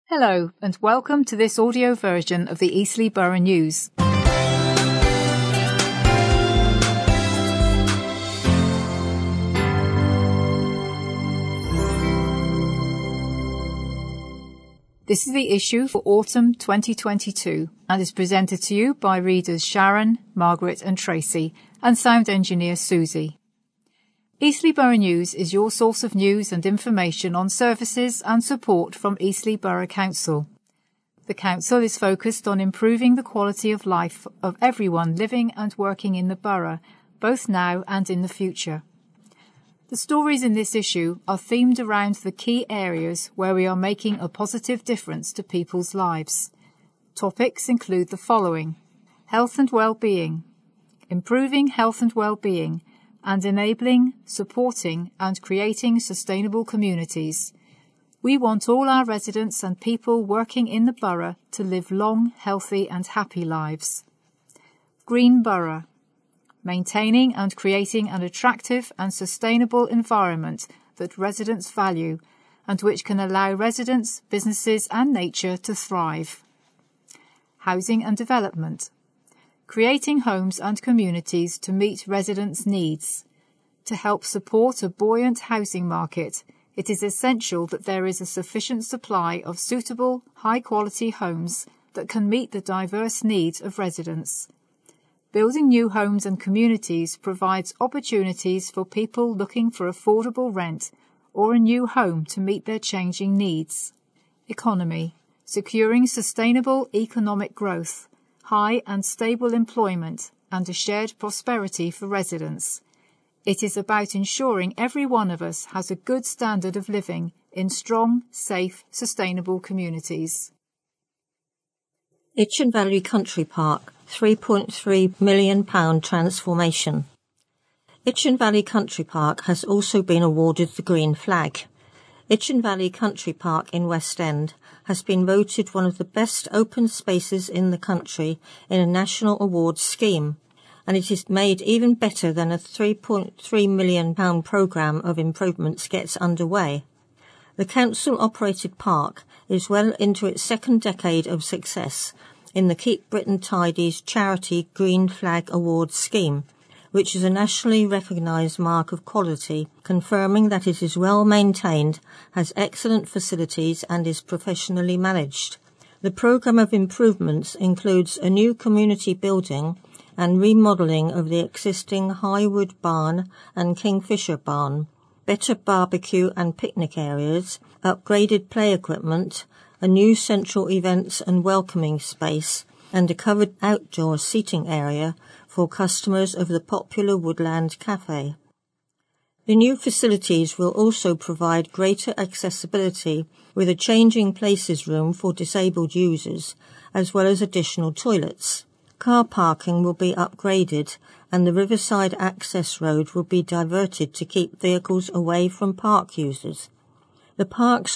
Hello and welcome to this audio version of the Eastleigh Borough News. This is the issue for autumn 2022 and is presented to you by readers Sharon, Margaret and Tracy and sound engineer Susie. Eastleigh Borough News is your source of news and information on services and support from Eastleigh Borough Council. The Council is focused on improving the quality of life of everyone living and working in the borough, both now and in the future. The stories in this issue are themed around the key areas where we are making a positive difference to people's lives. Topics include the following: health and well-being, improving health and well-being, and enabling, supporting and creating sustainable communities. We want all our residents and people working in the borough to live long, healthy and happy lives. Green Borough, maintaining and creating an attractive and sustainable environment that residents value and which can allow residents, businesses and nature to thrive. Housing and development, creating homes and communities to meet residents' needs. To help support a buoyant housing market, it is essential that there is a sufficient supply of suitable, high-quality homes that can meet the diverse needs of residents. Building new homes and communities provides opportunities for people looking for affordable rent or a new home to meet their changing needs. Economy, securing sustainable economic growth, high and stable employment and a shared prosperity for residents. It is about ensuring every one of us has a good standard of living in strong, safe, sustainable communities. Itchen Valley Country Park, £3.3 million transformation. Itchen Valley Country Park has also been awarded the Green Flag. Itchen Valley Country Park in West End has been voted one of the best open spaces in the country in a national awards scheme, and it is made even better than a £3.3 million programme of improvements gets underway. The council-operated park is well into its second decade of success in the Keep Britain Tidy's charity Green Flag Awards scheme, which is a nationally recognised mark of quality, confirming that it is well maintained, has excellent facilities and is professionally managed. The programme of improvements includes a new community building and remodelling of the existing Highwood Barn and Kingfisher Barn, better barbecue and picnic areas, upgraded play equipment, a new central events and welcoming space, and a covered outdoor seating area for customers of the popular Woodland Cafe. The new facilities will also provide greater accessibility with a changing places room for disabled users, as well as additional toilets. Car parking will be upgraded and the Riverside access road will be diverted to keep vehicles away from park users. The park's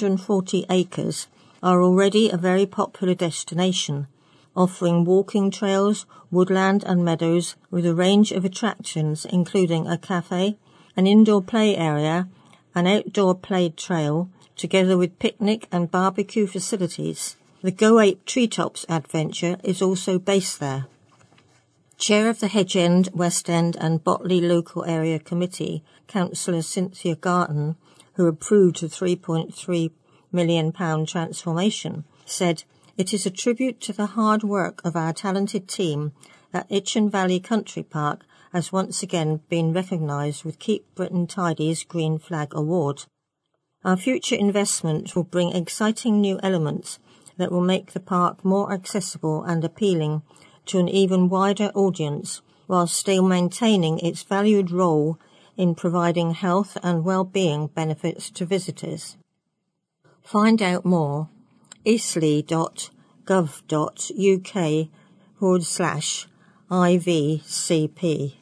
440 acres are already a very popular destination, offering walking trails, woodland and meadows with a range of attractions including a cafe, an indoor play area, an outdoor play trail, together with picnic and barbecue facilities. The Go Ape Treetops adventure is also based there. Chair of the Hedge End, West End and Botley Local Area Committee, Councillor Cynthia Garton, who approved the £3.3 million transformation, said, "It is a tribute to the hard work of our talented team that Itchen Valley Country Park has once again been recognised with Keep Britain Tidy's Green Flag Award. Our future investment will bring exciting new elements that will make the park more accessible and appealing to an even wider audience, while still maintaining its valued role in providing health and well-being benefits to visitors." Find out more eastleigh.gov.uk/IVCP.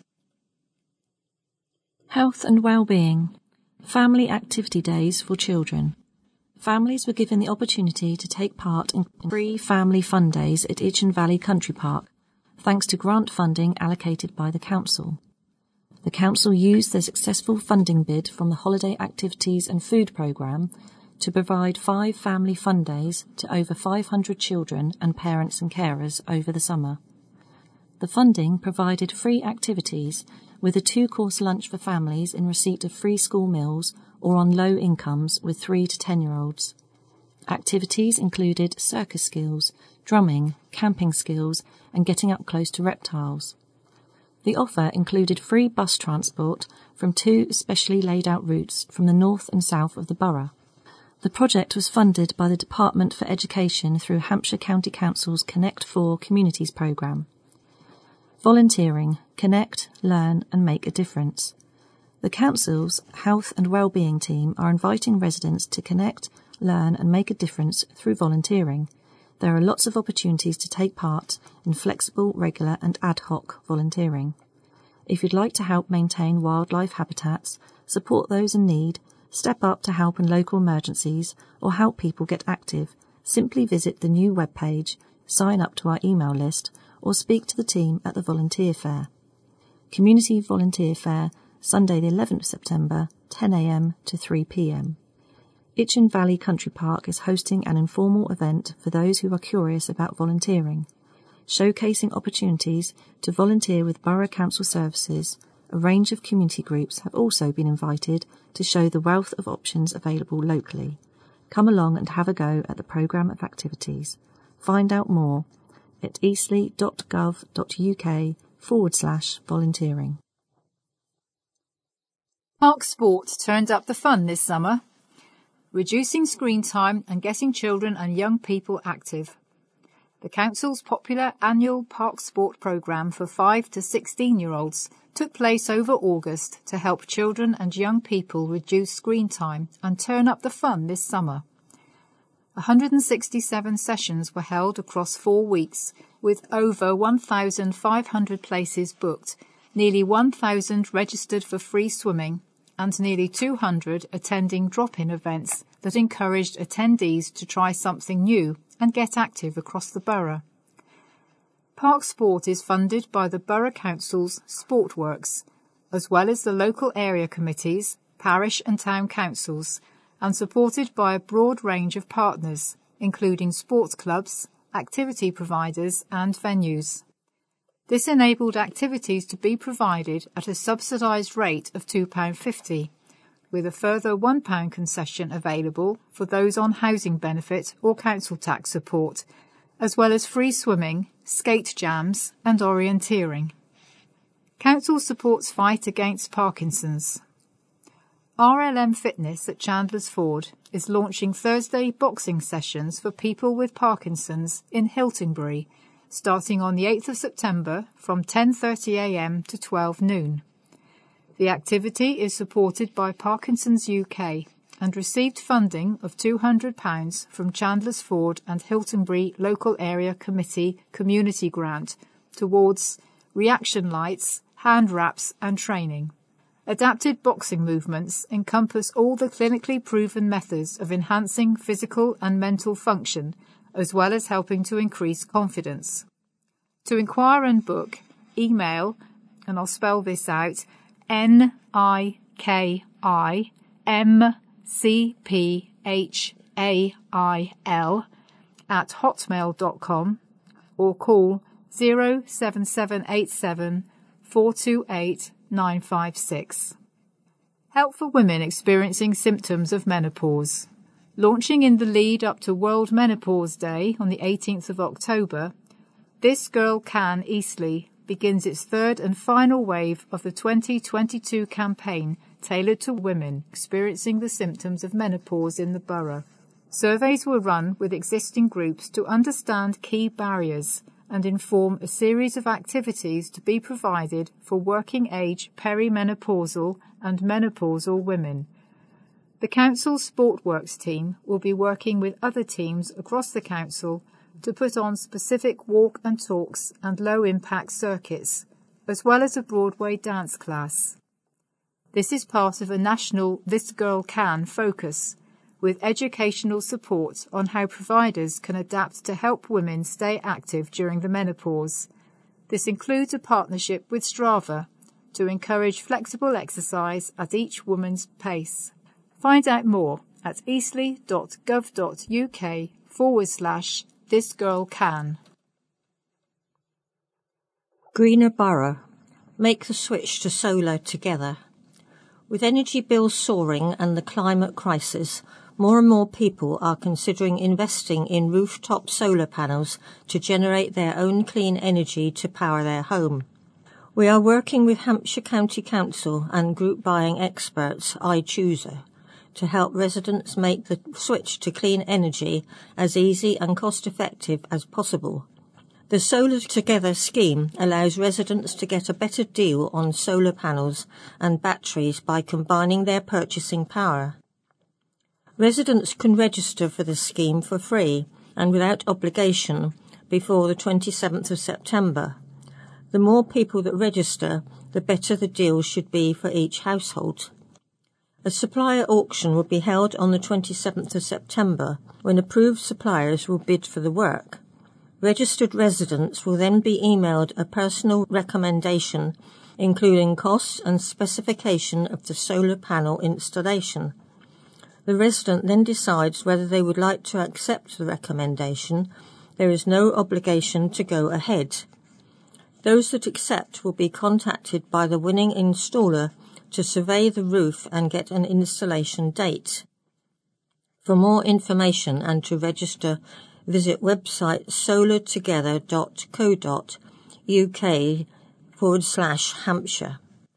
Health and well-being. Family activity days for children. Families were given the opportunity to take part in free family fun days at Itchen Valley Country Park, thanks to grant funding allocated by the council. The council used their successful funding bid from the Holiday Activities and Food Programme to provide 5 family fun days to over 500 children and parents and carers over the summer. The funding provided free activities with a 2-course lunch for families in receipt of free school meals or on low incomes with 3 to 10-year-olds. Activities included circus skills, drumming, camping skills, and getting up close to reptiles. The offer included free bus transport from 2 specially laid out routes from the north and south of the borough. The project was funded by the Department for Education through Hampshire County Council's Connect 4 Communities programme. Volunteering, connect, learn and make a difference. The Council's Health and Wellbeing team are inviting residents to connect, learn and make a difference through volunteering. There are lots of opportunities to take part in flexible, regular and ad hoc volunteering. If you'd like to help maintain wildlife habitats, support those in need, step up to help in local emergencies or help people get active, simply visit the new webpage, sign up to our email list or speak to the team at the Volunteer Fair. Community Volunteer Fair, Sunday the 11th of September, 10 a.m. to 3 p.m. Itchen Valley Country Park is hosting an informal event for those who are curious about volunteering, showcasing opportunities to volunteer with Borough Council services. A range of community groups have also been invited to show the wealth of options available locally. Come along and have a go at the programme of activities. Find out more at eastleigh.gov.uk/volunteering. Park Sport turned up the fun this summer, reducing screen time and getting children and young people active. The Council's popular annual Park Sport programme for 5 to 16-year-olds took place over August to help children and young people reduce screen time and turn up the fun this summer. 167 sessions were held across 4 weeks, with over 1,500 places booked, nearly 1,000 registered for free swimming, and nearly 200 attending drop-in events that encouraged attendees to try something new and get active across the borough. Park Sport is funded by the Borough Council's Sportworks, as well as the local area committees, parish and town councils, and supported by a broad range of partners, including sports clubs, activity providers and venues. This enabled activities to be provided at a subsidised rate of £2.50, with a further £1 concession available for those on housing benefit or council tax support, as well as free swimming, skate jams and orienteering. Council supports fight against Parkinson's. RLM Fitness at Chandler's Ford is launching Thursday boxing sessions for people with Parkinson's in Hiltonbury, starting on the 8th of September from 10:30 a.m. to 12 noon. The activity is supported by Parkinson's UK and received funding of £200 from Chandler's Ford and Hiltonbury Local Area Committee Community Grant towards reaction lights, hand wraps and training. Adapted boxing movements encompass all the clinically proven methods of enhancing physical and mental function, as well as helping to increase confidence. To inquire and book, email, and I'll spell this out, nikimcphail@hotmail.com or call 07787 428 956. Help for women experiencing symptoms of menopause. Launching in the lead up to World Menopause Day on the 18th of October, This Girl Can Eastleigh begins its third and final wave of the 2022 campaign tailored to women experiencing the symptoms of menopause in the borough. Surveys were run with existing groups to understand key barriers and inform a series of activities to be provided for working-age perimenopausal and menopausal women. The Council's Sportworks team will be working with other teams across the Council to put on specific walk and talks and low-impact circuits, as well as a Broadway dance class. This is part of a national This Girl Can focus, with educational support on how providers can adapt to help women stay active during the menopause. This includes a partnership with Strava to encourage flexible exercise at each woman's pace. Find out more at eastleigh.gov.uk/thisgirlcan. Greener Borough. Make the switch to solar together. With energy bills soaring and the climate crisis, more and more people are considering investing in rooftop solar panels to generate their own clean energy to power their home. We are working with Hampshire County Council and group buying experts iChooser to help residents make the switch to clean energy as easy and cost-effective as possible. The Solar Together scheme allows residents to get a better deal on solar panels and batteries by combining their purchasing power. Residents can register for the scheme for free and without obligation before the 27th of September. The more people that register, the better the deal should be for each household. A supplier auction will be held on the 27th of September, when approved suppliers will bid for the work. Registered residents will then be emailed a personal recommendation, including costs and specification of the solar panel installation. The resident then decides whether they would like to accept the recommendation. There is no obligation to go ahead. Those that accept will be contacted by the winning installer to survey the roof and get an installation date. For more information and to register, visit website solartogether.co.uk/Hampshire.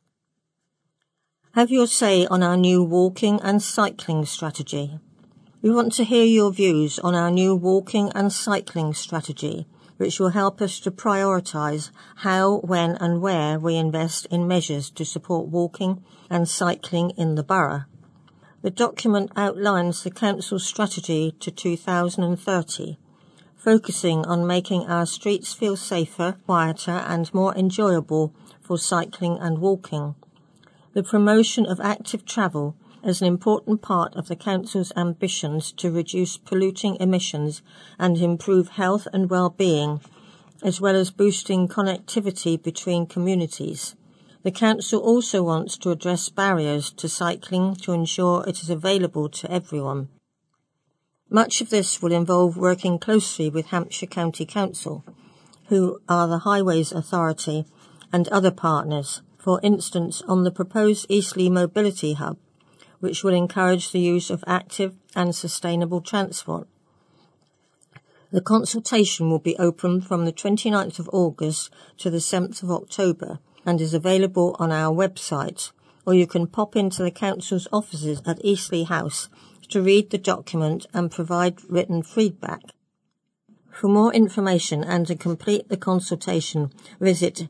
Have your say on our new walking and cycling strategy. We want to hear your views on our new walking and cycling strategy, which will help us to prioritise how, when and where we invest in measures to support walking and cycling in the borough. The document outlines the Council's strategy to 2030, focusing on making our streets feel safer, quieter and more enjoyable for cycling and walking. The promotion of active travel is an important part of the Council's ambitions to reduce polluting emissions and improve health and well-being, as well as boosting connectivity between communities. The Council also wants to address barriers to cycling to ensure it is available to everyone. Much of this will involve working closely with Hampshire County Council, who are the Highways Authority, and other partners, for instance on the proposed Eastleigh Mobility Hub, which will encourage the use of active and sustainable transport. The consultation will be open from the 29th of August to the 7th of October and is available on our website, or you can pop into the Council's offices at Eastleigh House to read the document and provide written feedback. For more information and to complete the consultation, visit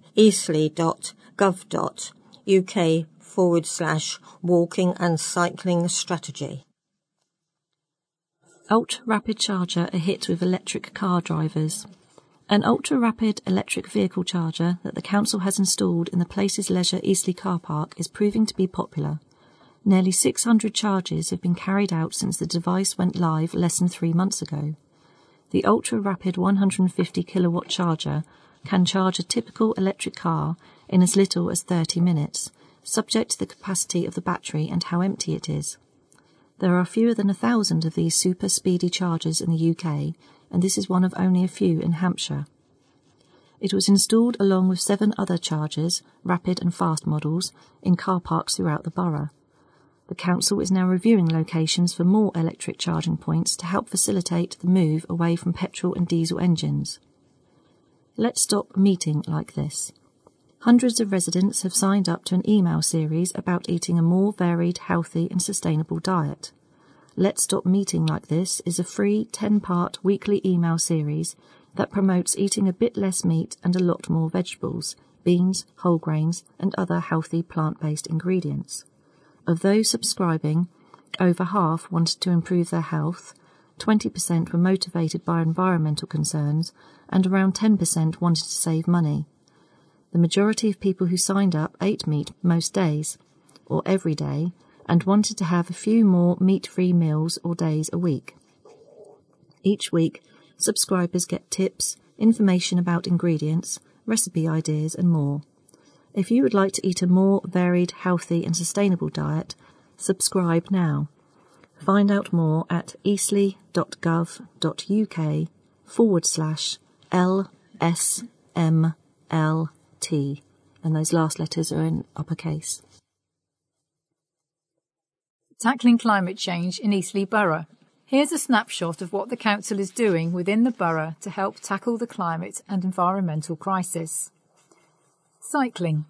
eastleigh.gov.uk/walking and cycling strategy. Ultra-rapid charger a hit with electric car drivers. An ultra-rapid electric vehicle charger that the council has installed in the Places Leisure Eastleigh car park is proving to be popular. Nearly 600 charges have been carried out since the device went live less than 3 months ago. The ultra-rapid 150 kilowatt charger can charge a typical electric car in as little as 30 minutes, subject to the capacity of the battery and how empty it is. There are fewer than 1,000 of these super speedy chargers in the UK, and this is one of only a few in Hampshire. It was installed along with 7 other chargers, rapid and fast models, in car parks throughout the borough. The council is now reviewing locations for more electric charging points to help facilitate the move away from petrol and diesel engines. Let's stop meeting like this. Hundreds of residents have signed up to an email series about eating a more varied, healthy and sustainable diet. Let's Stop Meeting Like This is a free 10-part weekly email series that promotes eating a bit less meat and a lot more vegetables, beans, whole grains and other healthy plant-based ingredients. Of those subscribing, over half wanted to improve their health, 20% were motivated by environmental concerns, and around 10% wanted to save money. The majority of people who signed up ate meat most days, or every day, and wanted to have a few more meat-free meals or days a week. Each week, subscribers get tips, information about ingredients, recipe ideas and more. If you would like to eat a more varied, healthy and sustainable diet, subscribe now. Find out more at eastleigh.gov.uk/LSMLT, and those last letters are in uppercase. Tackling climate change in Eastleigh Borough. Here's a snapshot of what the Council is doing within the borough to help tackle the climate and environmental crisis. Cycling.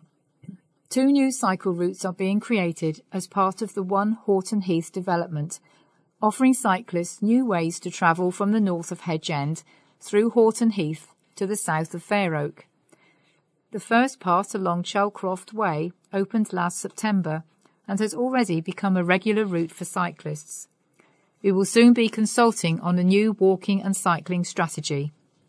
2 new cycle routes are being created as part of the One Horton Heath development, offering cyclists new ways to travel from the north of Hedge End through Horton Heath to the south of Fair Oak. The first part along Chalcroft Way opened last September and has already become a regular route for cyclists. We will soon be consulting on a new walking and cycling strategy.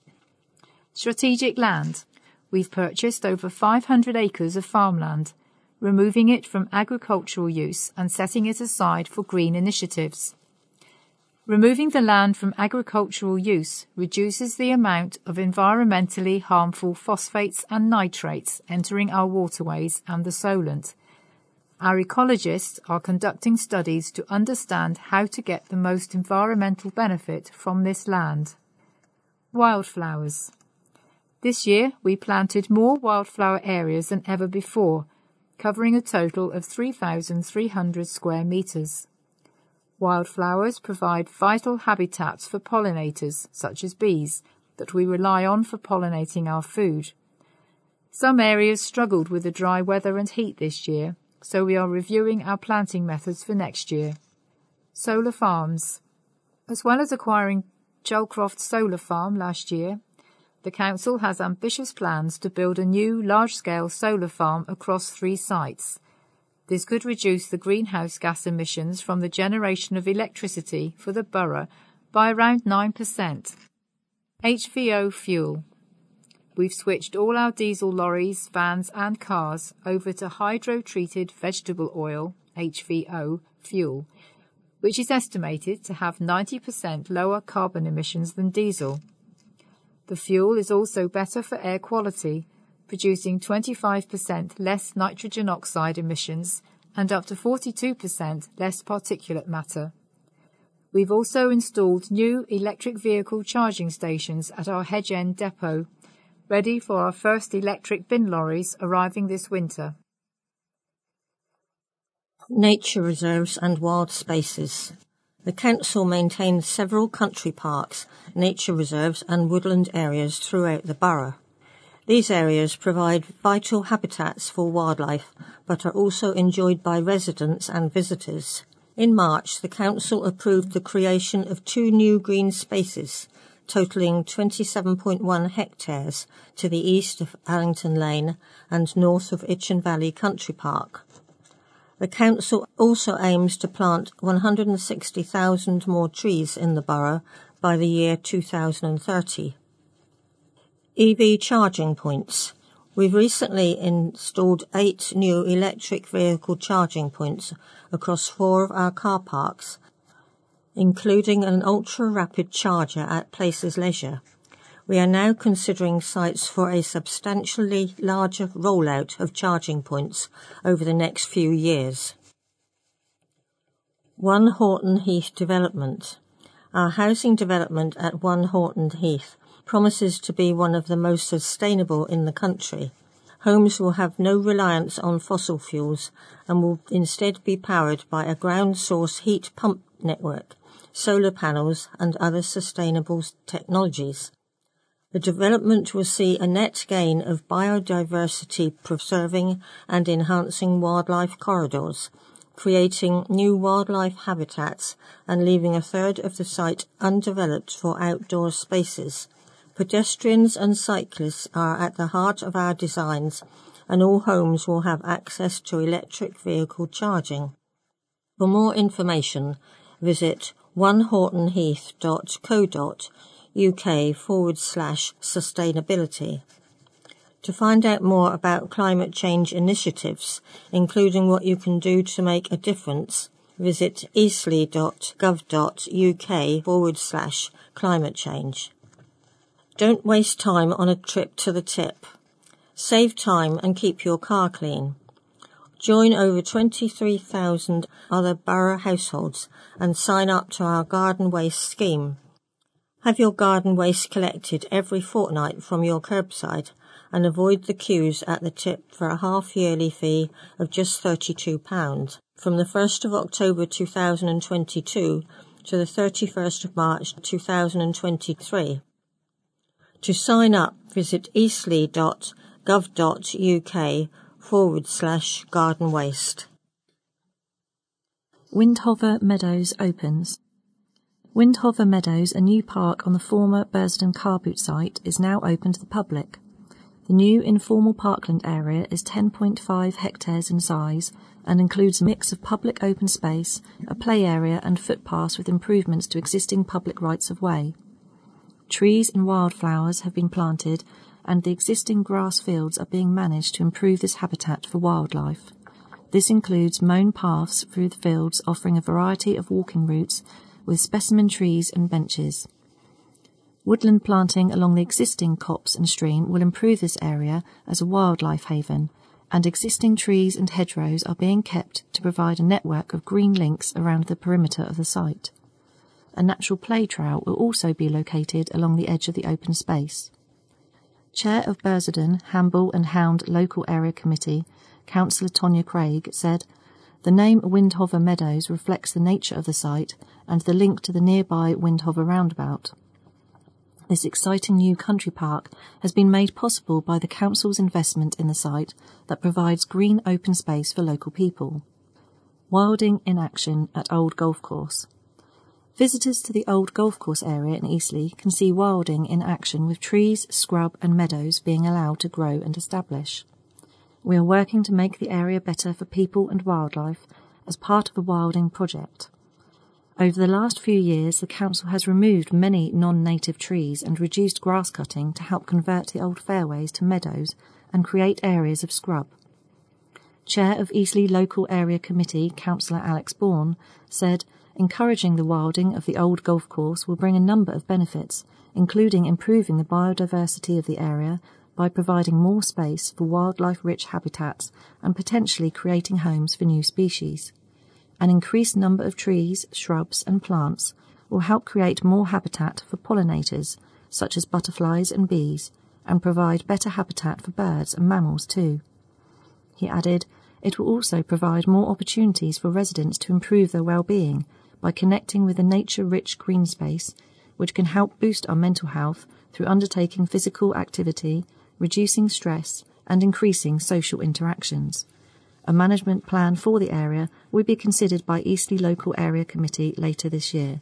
Strategic land. We've purchased over 500 acres of farmland, removing it from agricultural use and setting it aside for green initiatives. Removing the land from agricultural use reduces the amount of environmentally harmful phosphates and nitrates entering our waterways and the Solent. Our ecologists are conducting studies to understand how to get the most environmental benefit from this land. Wildflowers. This year we planted more wildflower areas than ever before, covering a total of 3,300 square metres. Wildflowers provide vital habitats for pollinators, such as bees, that we rely on for pollinating our food. Some areas struggled with the dry weather and heat this year, so we are reviewing our planting methods for next year. Solar farms. As well as acquiring Chalcroft Solar Farm last year, the Council has ambitious plans to build a new large-scale solar farm across 3 sites. This could reduce the greenhouse gas emissions from the generation of electricity for the borough by around 9%. HVO fuel. We've switched all our diesel lorries, vans and cars over to hydro-treated vegetable oil, HVO, fuel, which is estimated to have 90% lower carbon emissions than diesel. The fuel is also better for air quality, producing 25% less nitrogen oxide emissions and up to 42% less particulate matter. We've also installed new electric vehicle charging stations at our Hedge End depot, ready for our first electric bin lorries arriving this winter. Nature reserves and wild spaces. The Council maintains several country parks, nature reserves and woodland areas throughout the borough. These areas provide vital habitats for wildlife, but are also enjoyed by residents and visitors. In March, the Council approved the creation of 2 new green spaces, totalling 27.1 hectares to the east of Allington Lane and north of Itchen Valley Country Park. The Council also aims to plant 160,000 more trees in the borough by the year 2030. EV charging points. We've recently installed 8 new electric vehicle charging points across 4 of our car parks, including an ultra-rapid charger at Places Leisure. We are now considering sites for a substantially larger rollout of charging points over the next few years. One Horton Heath development. Our housing development at One Horton Heath promises to be one of the most sustainable in the country. Homes will have no reliance on fossil fuels and will instead be powered by a ground source heat pump network, solar panels and other sustainable technologies. The development will see a net gain of biodiversity preserving and enhancing wildlife corridors, creating new wildlife habitats and leaving a third of the site undeveloped for outdoor spaces. Pedestrians and cyclists are at the heart of our designs, and all homes will have access to electric vehicle charging. For more information, visit onehortonheath.co.uk/sustainability. To find out more about climate change initiatives, including what you can do to make a difference, visit eastleigh.gov.uk/climate change. Don't waste time on a trip to the tip. Save time and keep your car clean. Join over 23,000 other borough households and sign up to our garden waste scheme. Have your garden waste collected every fortnight from your curbside and avoid the queues at the tip for a half-yearly fee of just £32 from the 1st of October 2022 to the 31st of March 2023. To sign up, visit eastleigh.gov.uk/garden waste. Windhover Meadows opens. Windhover Meadows, a new park on the former Bursden car boot site, is now open to the public. The new informal parkland area is 10.5 hectares in size and includes a mix of public open space, a play area and footpaths with improvements to existing public rights-of-way. Trees and wildflowers have been planted and the existing grass fields are being managed to improve this habitat for wildlife. This includes mown paths through the fields offering a variety of walking routes with specimen trees and benches. Woodland planting along the existing copse and stream will improve this area as a wildlife haven, and existing trees and hedgerows are being kept to provide a network of green links around the perimeter of the site. A natural play trail will also be located along the edge of the open space. Chair of Bursden, Hamble and Hound Local Area Committee, Councillor Tonya Craig, said, "The name Windhover Meadows reflects the nature of the site and the link to the nearby Windhover roundabout. This exciting new country park has been made possible by the council's investment in the site that provides green open space for local people." Wilding in action at Old Golf Course. Visitors to the Old Golf Course area in Eastleigh can see wilding in action with trees, scrub and meadows being allowed to grow and establish. We are working to make the area better for people and wildlife as part of a wilding project. Over the last few years, the council has removed many non-native trees and reduced grass cutting to help convert the old fairways to meadows and create areas of scrub. Chair of Eastleigh Local Area Committee, Councillor Alex Bourne, said, "Encouraging the wilding of the old golf course will bring a number of benefits, including improving the biodiversity of the area by providing more space for wildlife-rich habitats and potentially creating homes for new species. An increased number of trees, shrubs and plants will help create more habitat for pollinators, such as butterflies and bees, and provide better habitat for birds and mammals too." He added, "It will also provide more opportunities for residents to improve their well-being by connecting with a nature-rich green space, which can help boost our mental health through undertaking physical activity, reducing stress and increasing social interactions. A management plan for the area will be considered by Eastleigh Local Area Committee later this year."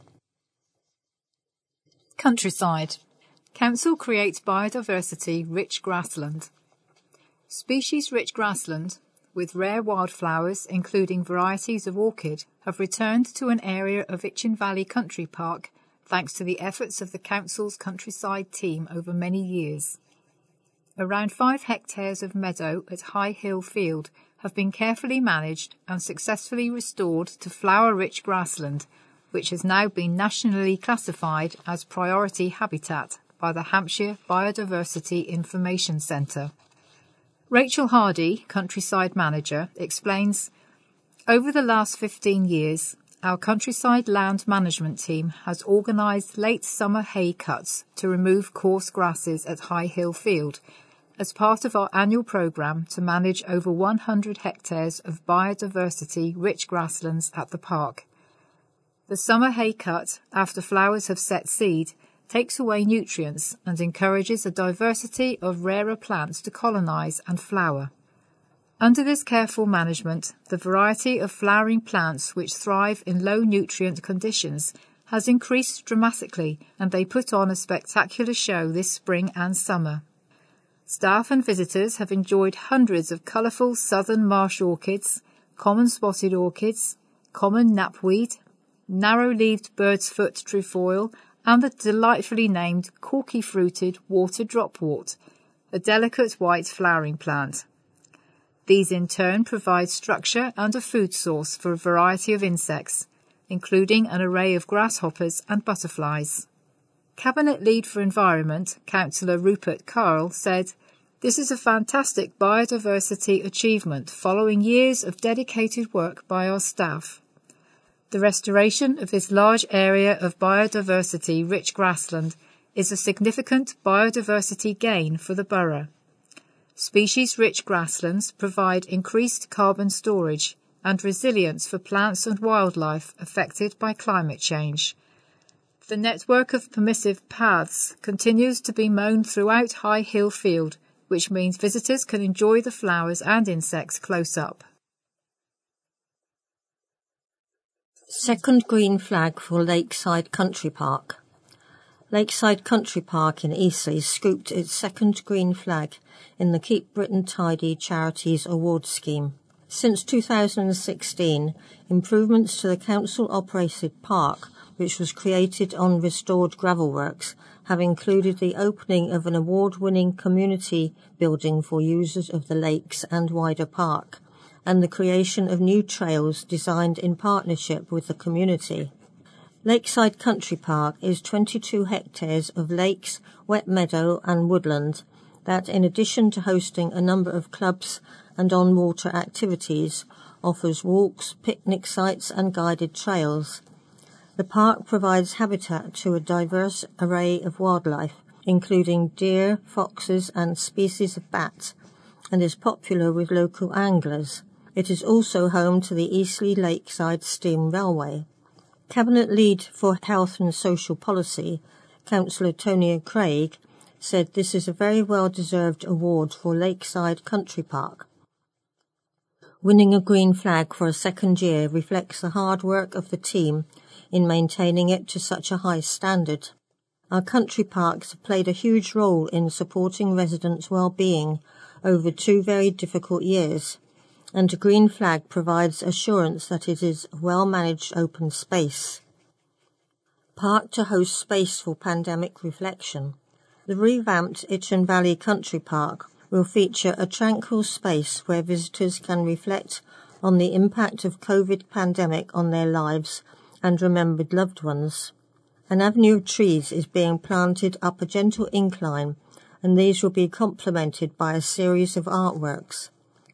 Countryside. Council creates biodiversity-rich grassland. Species-rich grassland, with rare wildflowers including varieties of orchid, have returned to an area of Itchen Valley Country Park thanks to the efforts of the Council's Countryside team over many years. Around 5 hectares of meadow at High Hill Field have been carefully managed and successfully restored to flower-rich grassland, which has now been nationally classified as priority habitat by the Hampshire Biodiversity Information Centre. Rachel Hardy, Countryside Manager, explains, "Over the last 15 years, our Countryside Land Management team has organised late summer hay cuts to remove coarse grasses at High Hill Field as part of our annual programme to manage over 100 hectares of biodiversity-rich grasslands at the park. The summer hay cut, after flowers have set seed, takes away nutrients and encourages a diversity of rarer plants to colonise and flower. Under this careful management, the variety of flowering plants which thrive in low nutrient conditions has increased dramatically, and they put on a spectacular show this spring and summer. Staff and visitors have enjoyed hundreds of colourful southern marsh orchids, common spotted orchids, common knapweed, narrow-leaved bird's foot trefoil, and the delightfully named corky-fruited water dropwort, a delicate white flowering plant. These in turn provide structure and a food source for a variety of insects, including an array of grasshoppers and butterflies." Cabinet Lead for Environment, Councillor Rupert Carl, said, This is a fantastic biodiversity achievement following years of dedicated work by our staff. The restoration of this large area of biodiversity-rich grassland is a significant biodiversity gain for the borough. Species-rich grasslands provide increased carbon storage and resilience for plants and wildlife affected by climate change. The network of permissive paths continues to be mown throughout High Hill Field, which means visitors can enjoy the flowers and insects close up. Second green flag for Lakeside Country Park. Lakeside Country Park in Eastleigh scooped its second green flag in the Keep Britain Tidy Charities Award Scheme. Since 2016, improvements to the council-operated park, which was created on restored gravelworks, have included the opening of an award-winning community building for users of the lakes and wider park, and the creation of new trails designed in partnership with the community. Lakeside Country Park is 22 hectares of lakes, wet meadow and woodland that, in addition to hosting a number of clubs and on-water activities, offers walks, picnic sites and guided trails. The park provides habitat to a diverse array of wildlife, including deer, foxes and species of bat, and is popular with local anglers. It is also home to the Eastleigh Lakeside Steam Railway. Cabinet Lead for Health and Social Policy, Councillor Tonia Craig, said this is a very well-deserved award for Lakeside Country Park. Winning a green flag for a second year reflects the hard work of the team in maintaining it to such a high standard. Our country parks have played a huge role in supporting residents' well-being over 2 very difficult years, and a green flag provides assurance that it is a well-managed open space. Park to host space for pandemic reflection. The revamped Itchen Valley Country Park will feature a tranquil space where visitors can reflect on the impact of COVID pandemic on their lives and remembered loved ones. An avenue of trees is being planted up a gentle incline, and these will be complemented by a series of artworks.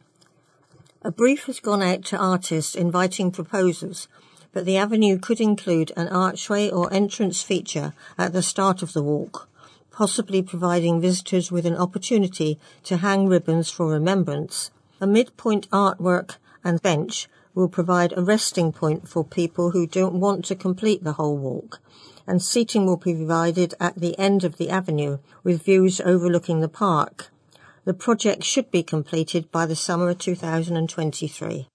A brief has gone out to artists inviting proposals, but the avenue could include an archway or entrance feature at the start of the walk, possibly providing visitors with an opportunity to hang ribbons for remembrance. A midpoint artwork and bench will provide a resting point for people who don't want to complete the whole walk, and seating will be provided at the end of the avenue with views overlooking the park. The project should be completed by the summer of 2023.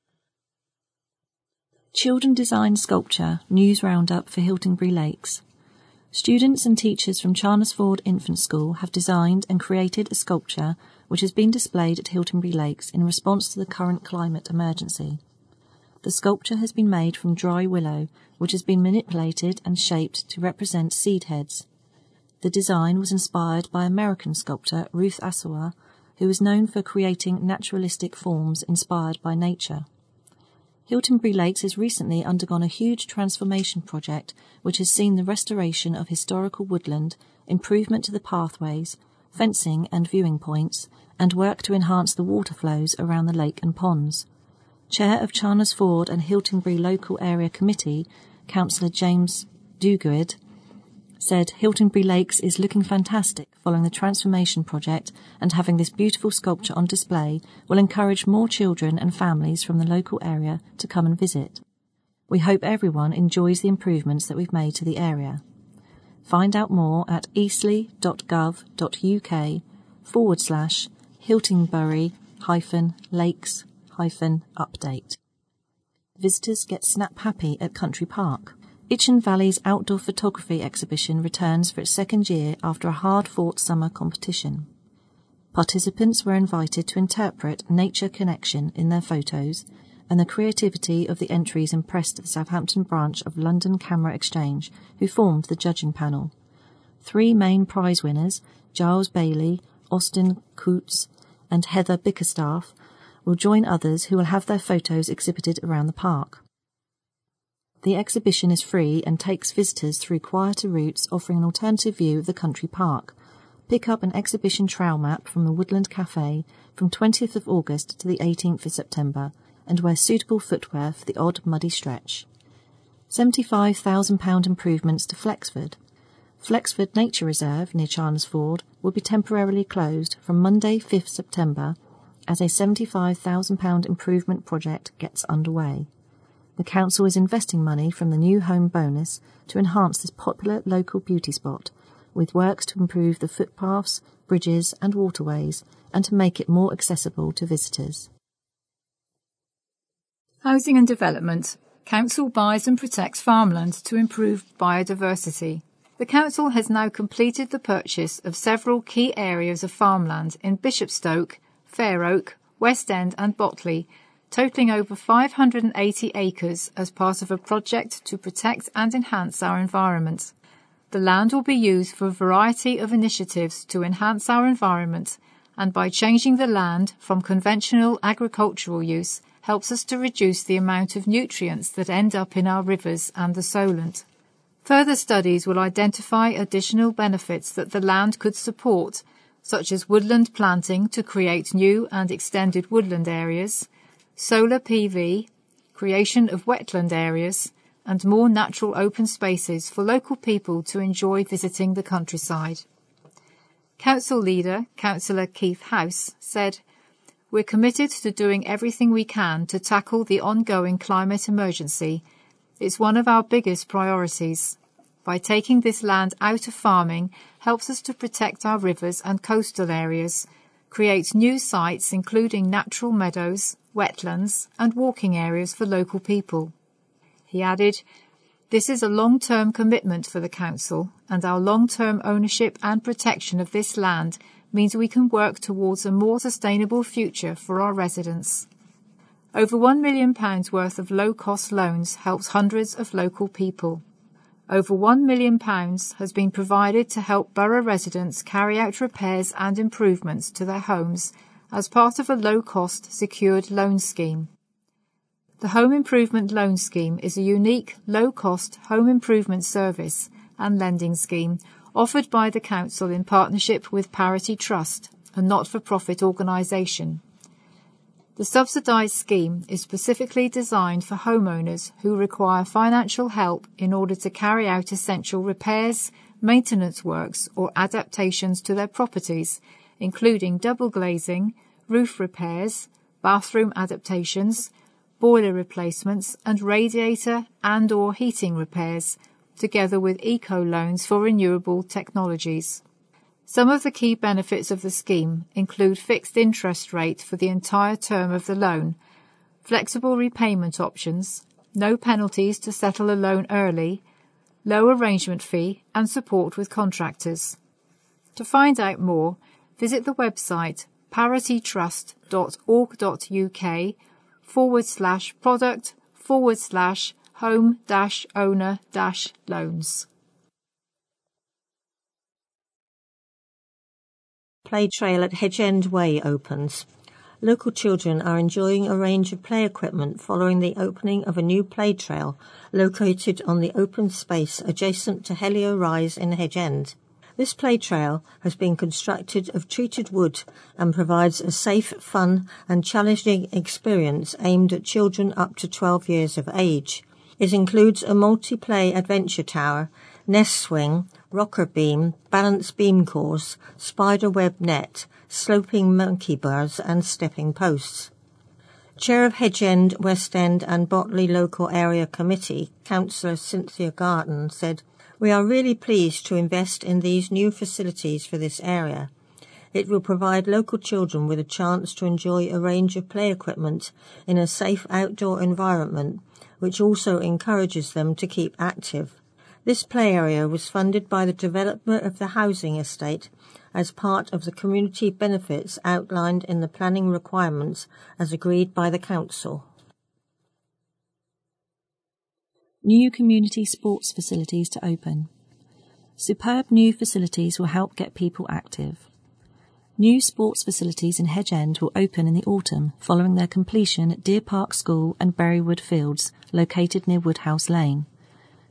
Children Design Sculpture News Roundup for Hiltonbury Lakes. Students and teachers from Charnesford Infant School have designed and created a sculpture which has been displayed at Hiltonbury Lakes in response to the current climate emergency. The sculpture has been made from dry willow, which has been manipulated and shaped to represent seed heads. The design was inspired by American sculptor Ruth Assewa, who is known for creating naturalistic forms inspired by nature. Hiltonbury Lakes has recently undergone a huge transformation project which has seen the restoration of historical woodland, improvement to the pathways, fencing and viewing points, and work to enhance the water flows around the lake and ponds. Chair of Charnesford and Hiltonbury Local Area Committee, Councillor James Duguid, said Hiltonbury Lakes is looking fantastic following the transformation project, and having this beautiful sculpture on display will encourage more children and families from the local area to come and visit. We hope everyone enjoys the improvements that we've made to the area. Find out more at eastleigh.gov.uk/Hiltonbury-Lakes-update. Visitors get snap happy at Country Park. Itchen Valley's outdoor photography exhibition returns for its second year after a hard-fought summer competition. Participants were invited to interpret nature connection in their photos, and the creativity of the entries impressed the Southampton branch of London Camera Exchange, who formed the judging panel. 3 main prize winners, Giles Bailey, Austin Coutts, and Heather Bickerstaff, will join others who will have their photos exhibited around the park. The exhibition is free and takes visitors through quieter routes offering an alternative view of the country park. pick up an exhibition trail map from the Woodland Cafe from 20th of August to the 18th of September and wear suitable footwear for the odd muddy stretch. £75,000 improvements to Flexford. Flexford Nature Reserve near Charners Ford will be temporarily closed from Monday 5th September as a £75,000 improvement project gets underway. The council is investing money from the new home bonus to enhance this popular local beauty spot, with works to improve the footpaths, bridges and waterways and to make it more accessible to visitors. Housing and Development. Council buys and protects farmland to improve biodiversity. The Council has now completed the purchase of several key areas of farmland in Bishopstoke, Fair Oak, West End and Botley, totalling over 580 acres as part of a project to protect and enhance our environment. The land will be used for a variety of initiatives to enhance our environment, and by changing the land from conventional agricultural use helps us to reduce the amount of nutrients that end up in our rivers and the Solent. Further studies will identify additional benefits that the land could support, such as woodland planting to create new and extended woodland areas, solar PV, creation of wetland areas, and more natural open spaces for local people to enjoy visiting the countryside. Council leader, Councillor Keith House, said, "We're committed to doing everything we can to tackle the ongoing climate emergency. It's one of our biggest priorities. By taking this land out of farming helps us to protect our rivers and coastal areas, create new sites including natural meadows, wetlands and walking areas for local people." He added, "This is a long-term commitment for the Council, and our long-term ownership and protection of this land means we can work towards a more sustainable future for our residents." Over £1 million worth of low-cost loans helps hundreds of local people. Over £1 million has been provided to help borough residents carry out repairs and improvements to their homes as part of a low-cost secured loan scheme. The Home Improvement Loan Scheme is a unique, low-cost home improvement service and lending scheme offered by the Council in partnership with Parity Trust, a not-for-profit organisation. The subsidised scheme is specifically designed for homeowners who require financial help in order to carry out essential repairs, maintenance works or adaptations to their properties, including double glazing, roof repairs, bathroom adaptations, boiler replacements and radiator and/or heating repairs, together with eco-loans for renewable technologies. Some of the key benefits of the scheme include fixed interest rate for the entire term of the loan, flexible repayment options, no penalties to settle a loan early, low arrangement fee and support with contractors. To find out more, visit the website paritytrust.org.uk/product/home-owner-loans. Play trail at Hedge End Way opens. Local children are enjoying a range of play equipment following the opening of a new play trail located on the open space adjacent to Helio Rise in Hedge End. This play trail has been constructed of treated wood and provides a safe, fun and challenging experience aimed at children up to 12 years of age. It includes a multi-play adventure tower, nest swing, rocker beam, balance beam course, spider web net, sloping monkey bars and stepping posts. Chair of Hedge End, West End and Botley Local Area Committee, Councillor Cynthia Garden, said, "We are really pleased to invest in these new facilities for this area. It will provide local children with a chance to enjoy a range of play equipment in a safe outdoor environment, which also encourages them to keep active. This play area was funded by the developer of the housing estate as part of the community benefits outlined in the planning requirements as agreed by the Council." New community sports facilities to open. Superb new facilities will help get people active. New sports facilities in Hedge End will open in the autumn following their completion at Deer Park School and Berrywood Fields, located near Woodhouse Lane.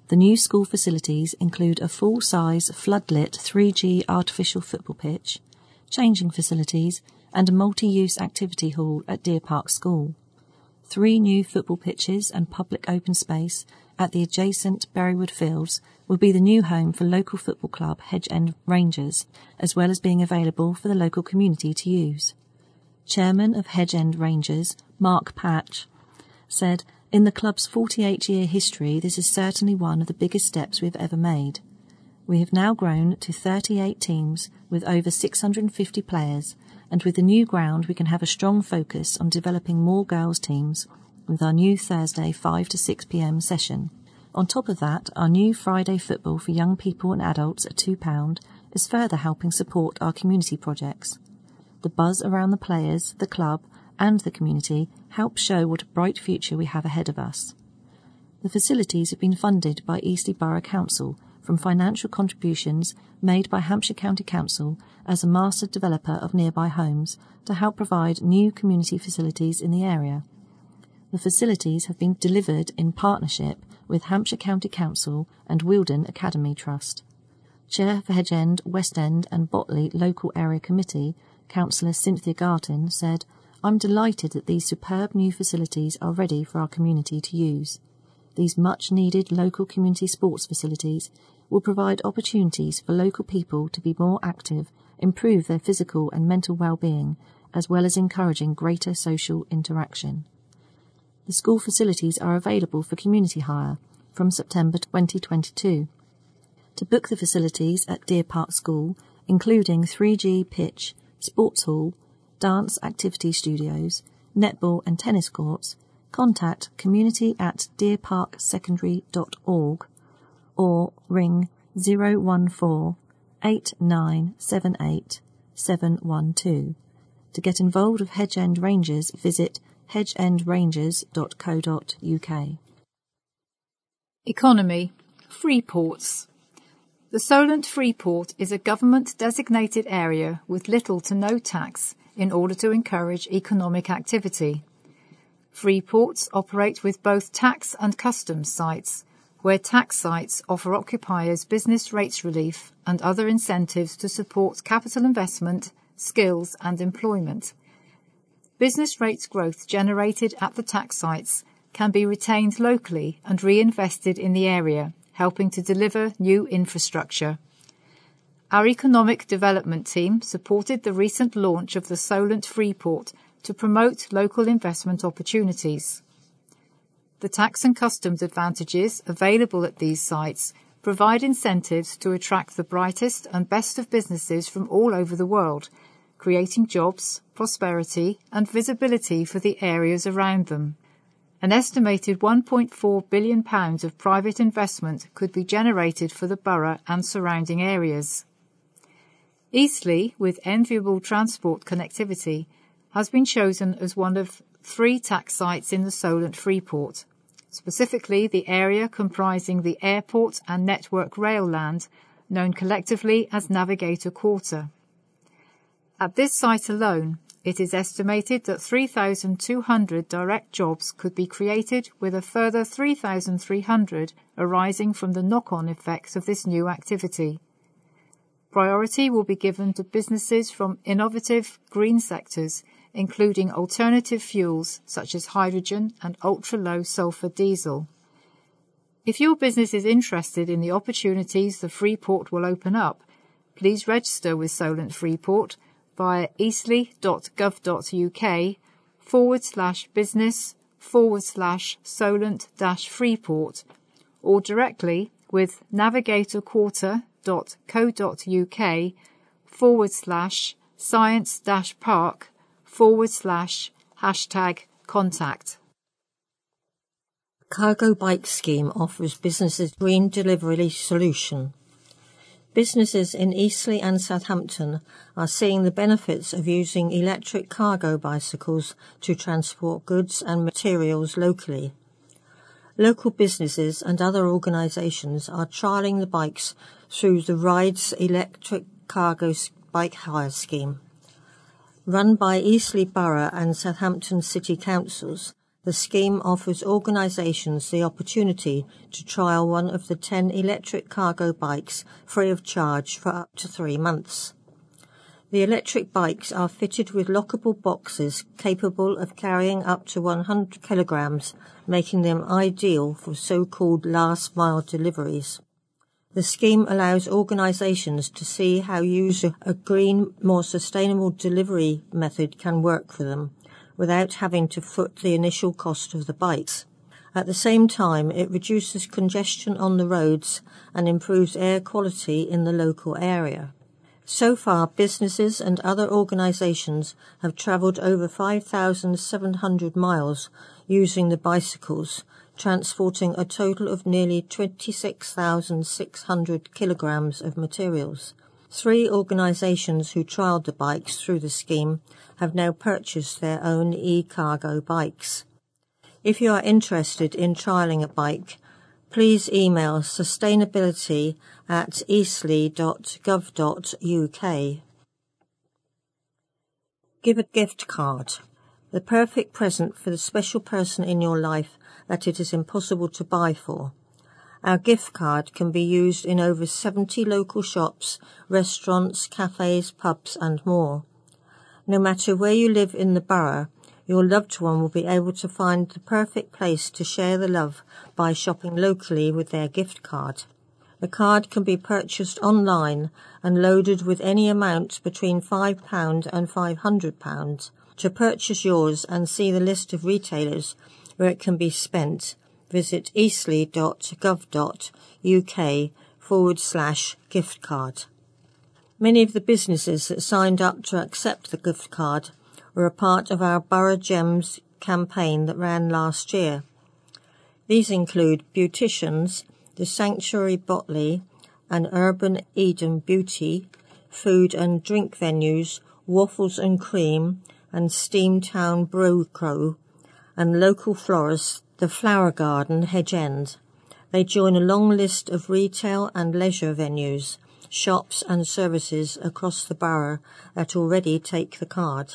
The new school facilities include a full-size floodlit 3G artificial football pitch, changing facilities, and a multi-use activity hall at Deer Park School. 3 new football pitches and public open space at the adjacent Berrywood Fields will be the new home for local football club Hedge End Rangers, as well as being available for the local community to use. Chairman of Hedge End Rangers, Mark Patch, said, "In the club's 48-year history, this is certainly one of the biggest steps we've ever made. We have now grown to 38 teams with over 650 players, and with the new ground we can have a strong focus on developing more girls' teams with our new Thursday 5 to 6 p.m. session. On top of that, our new Friday football for young people and adults at £2 is further helping support our community projects. The buzz around the players, the club and the community helps show what a bright future we have ahead of us." The facilities have been funded by Eastleigh Borough Council from financial contributions made by Hampshire County Council as a master developer of nearby homes to help provide new community facilities in the area. The facilities have been delivered in partnership with Hampshire County Council and Wealdon Academy Trust. Chair for Hedge End, West End and Botley Local Area Committee, Councillor Cynthia Gartin, said, "I'm delighted that these superb new facilities are ready for our community to use. These much-needed local community sports facilities will provide opportunities for local people to be more active, improve their physical and mental well-being, as well as encouraging greater social interaction." The school facilities are available for community hire from September 2022. To book the facilities at Deer Park School, including 3G pitch, sports hall, dance activity studios, netball and tennis courts, contact community@deerparksecondary.org or ring 014 8978 712. To get involved with Hedge End Rangers, visit hedgeendrangers.co.uk. Economy. Freeports. The Solent Freeport is a government-designated area with little to no tax in order to encourage economic activity. Freeports operate with both tax and customs sites, where tax sites offer occupiers business rates relief and other incentives to support capital investment, skills and employment. Business rates growth generated at the tax sites can be retained locally and reinvested in the area, helping to deliver new infrastructure. Our economic development team supported the recent launch of the Solent Freeport to promote local investment opportunities. The tax and customs advantages available at these sites provide incentives to attract the brightest and best of businesses from all over the world, creating jobs, prosperity and visibility for the areas around them. An estimated £1.4 billion of private investment could be generated for the borough and surrounding areas. Eastleigh, with enviable transport connectivity, has been chosen as one of 3 tax sites in the Solent Freeport, specifically the area comprising the airport and network rail land, known collectively as Navigator Quarter. At this site alone, it is estimated that 3,200 direct jobs could be created, with a further 3,300 arising from the knock-on effects of this new activity. Priority will be given to businesses from innovative green sectors, including alternative fuels such as hydrogen and ultra-low sulfur diesel. If your business is interested in the opportunities the Freeport will open up, please register with Solent Freeport via eastleigh.gov.uk/business/Solent-Freeport or directly with navigatorquarter.co.uk/science-park/#contact. Cargo Bike Scheme offers businesses green delivery solution. Businesses in Eastleigh and Southampton are seeing the benefits of using electric cargo bicycles to transport goods and materials locally. Local businesses and other organisations are trialling the bikes through the Rides Electric Cargo Bike Hire Scheme. Run by Eastleigh Borough and Southampton City Councils, The scheme offers organisations the opportunity to trial one of the 10 electric cargo bikes free of charge for up to 3 months. The electric bikes are fitted with lockable boxes capable of carrying up to 100 kilograms, making them ideal for so-called last-mile deliveries. The scheme allows organisations to see how using a green, more sustainable delivery method can work for them, without having to foot the initial cost of the bikes. At the same time, it reduces congestion on the roads and improves air quality in the local area. So far, businesses and other organisations have travelled over 5,700 miles using the bicycles, transporting a total of nearly 26,600 kilograms of materials. 3 organisations who trialled the bikes through the scheme have now purchased their own e-cargo bikes. If you are interested in trialling a bike, please email sustainability@eastleigh.gov.uk. Give a gift card. The perfect present for the special person in your life that it is impossible to buy for. Our gift card can be used in over 70 local shops, restaurants, cafes, pubs and more. No matter where you live in the borough, your loved one will be able to find the perfect place to share the love by shopping locally with their gift card. The card can be purchased online and loaded with any amount between £5 and £500. To purchase yours and see the list of retailers where it can be spent, visit eastleigh.gov.uk/gift card. Many of the businesses that signed up to accept the gift card were a part of our Borough Gems campaign that ran last year. These include Beauticians, The Sanctuary Botley, and Urban Eden Beauty, food and drink venues, Waffles and Cream, and Steamtown Brew Co., and local florist, The Flower Garden, Hedge End. They join a long list of retail and leisure venues, shops and services across the borough that already take the card.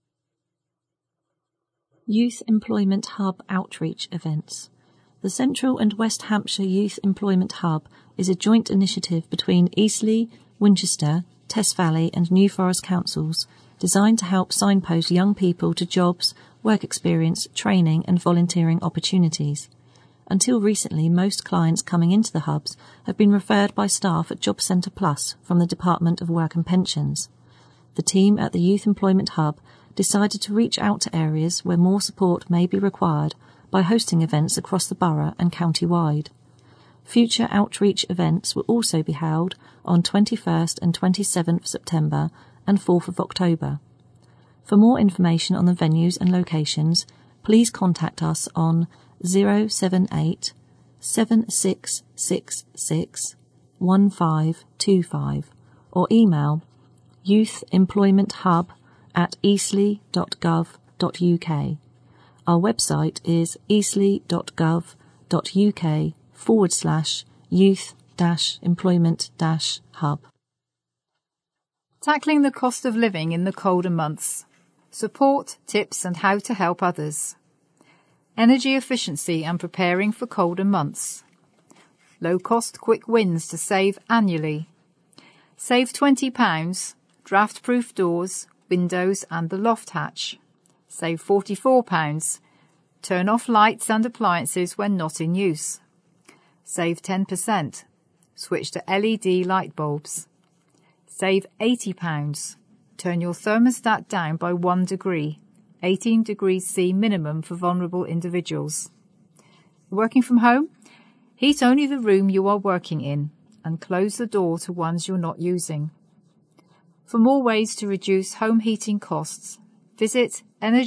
Youth Employment Hub outreach events. The Central and West Hampshire Youth Employment Hub is a joint initiative between Eastleigh, Winchester, Tess Valley and New Forest councils designed to help signpost young people to jobs, work experience, training and volunteering opportunities. Until recently, most clients coming into the hubs have been referred by staff at Job Centre Plus from the Department of Work and Pensions. The team at the Youth Employment Hub decided to reach out to areas where more support may be required by hosting events across the borough and county-wide. Future outreach events will also be held on 21st and 27th September and 4th of October. For more information on the venues and locations, please contact us on 078 7666 1525 or email youthemploymenthub@eastleigh.gov.uk. Our website is eastleigh.gov.uk/youth-employment-hub. Tackling the cost of living in the colder months. Support, tips and how to help others. Energy efficiency and preparing for colder months. Low-cost quick wins to save annually. Save £20, draft-proof doors, windows and the loft hatch. Save £44, turn off lights and appliances when not in use. Save 10%, switch to LED light bulbs. Save £80, turn your thermostat down by 1 degree, 18 degrees C minimum for vulnerable individuals. Working from home? Heat only the room you are working in and close the door to ones you're not using. For more ways to reduce home heating costs, visit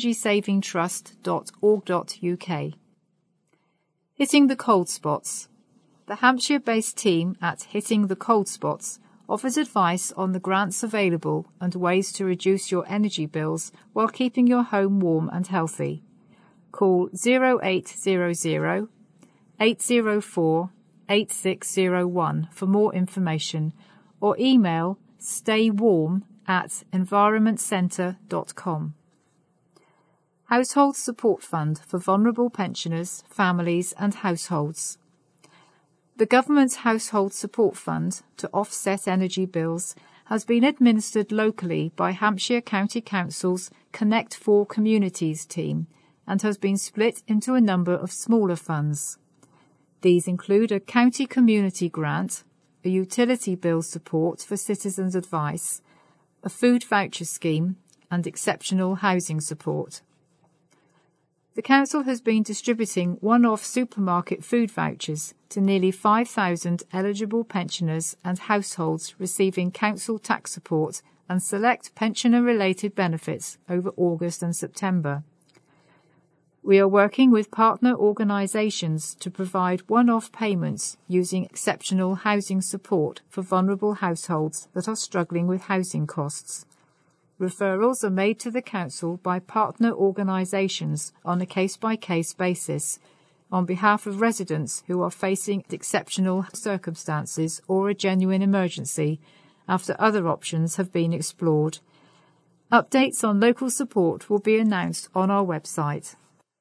energysavingtrust.org.uk. Hitting the cold spots. The Hampshire-based team at Hitting the Cold Spots offers advice on the grants available and ways to reduce your energy bills while keeping your home warm and healthy. Call 0800 804 8601 for more information or email staywarm@environmentcentre.com. Household Support Fund for vulnerable pensioners, families and households. The government's Household Support Fund to offset energy bills has been administered locally by Hampshire County Council's Connect 4 Communities team and has been split into a number of smaller funds. These include a county community grant, a utility bill support for citizens' advice, a food voucher scheme and exceptional housing support. The council has been distributing one-off supermarket food vouchers to nearly 5,000 eligible pensioners and households receiving council tax support and select pensioner-related benefits over August and September. We are working with partner organisations to provide one-off payments using exceptional housing support for vulnerable households that are struggling with housing costs. Referrals are made to the council by partner organisations on a case-by-case basis on behalf of residents who are facing exceptional circumstances or a genuine emergency after other options have been explored. Updates on local support will be announced on our website.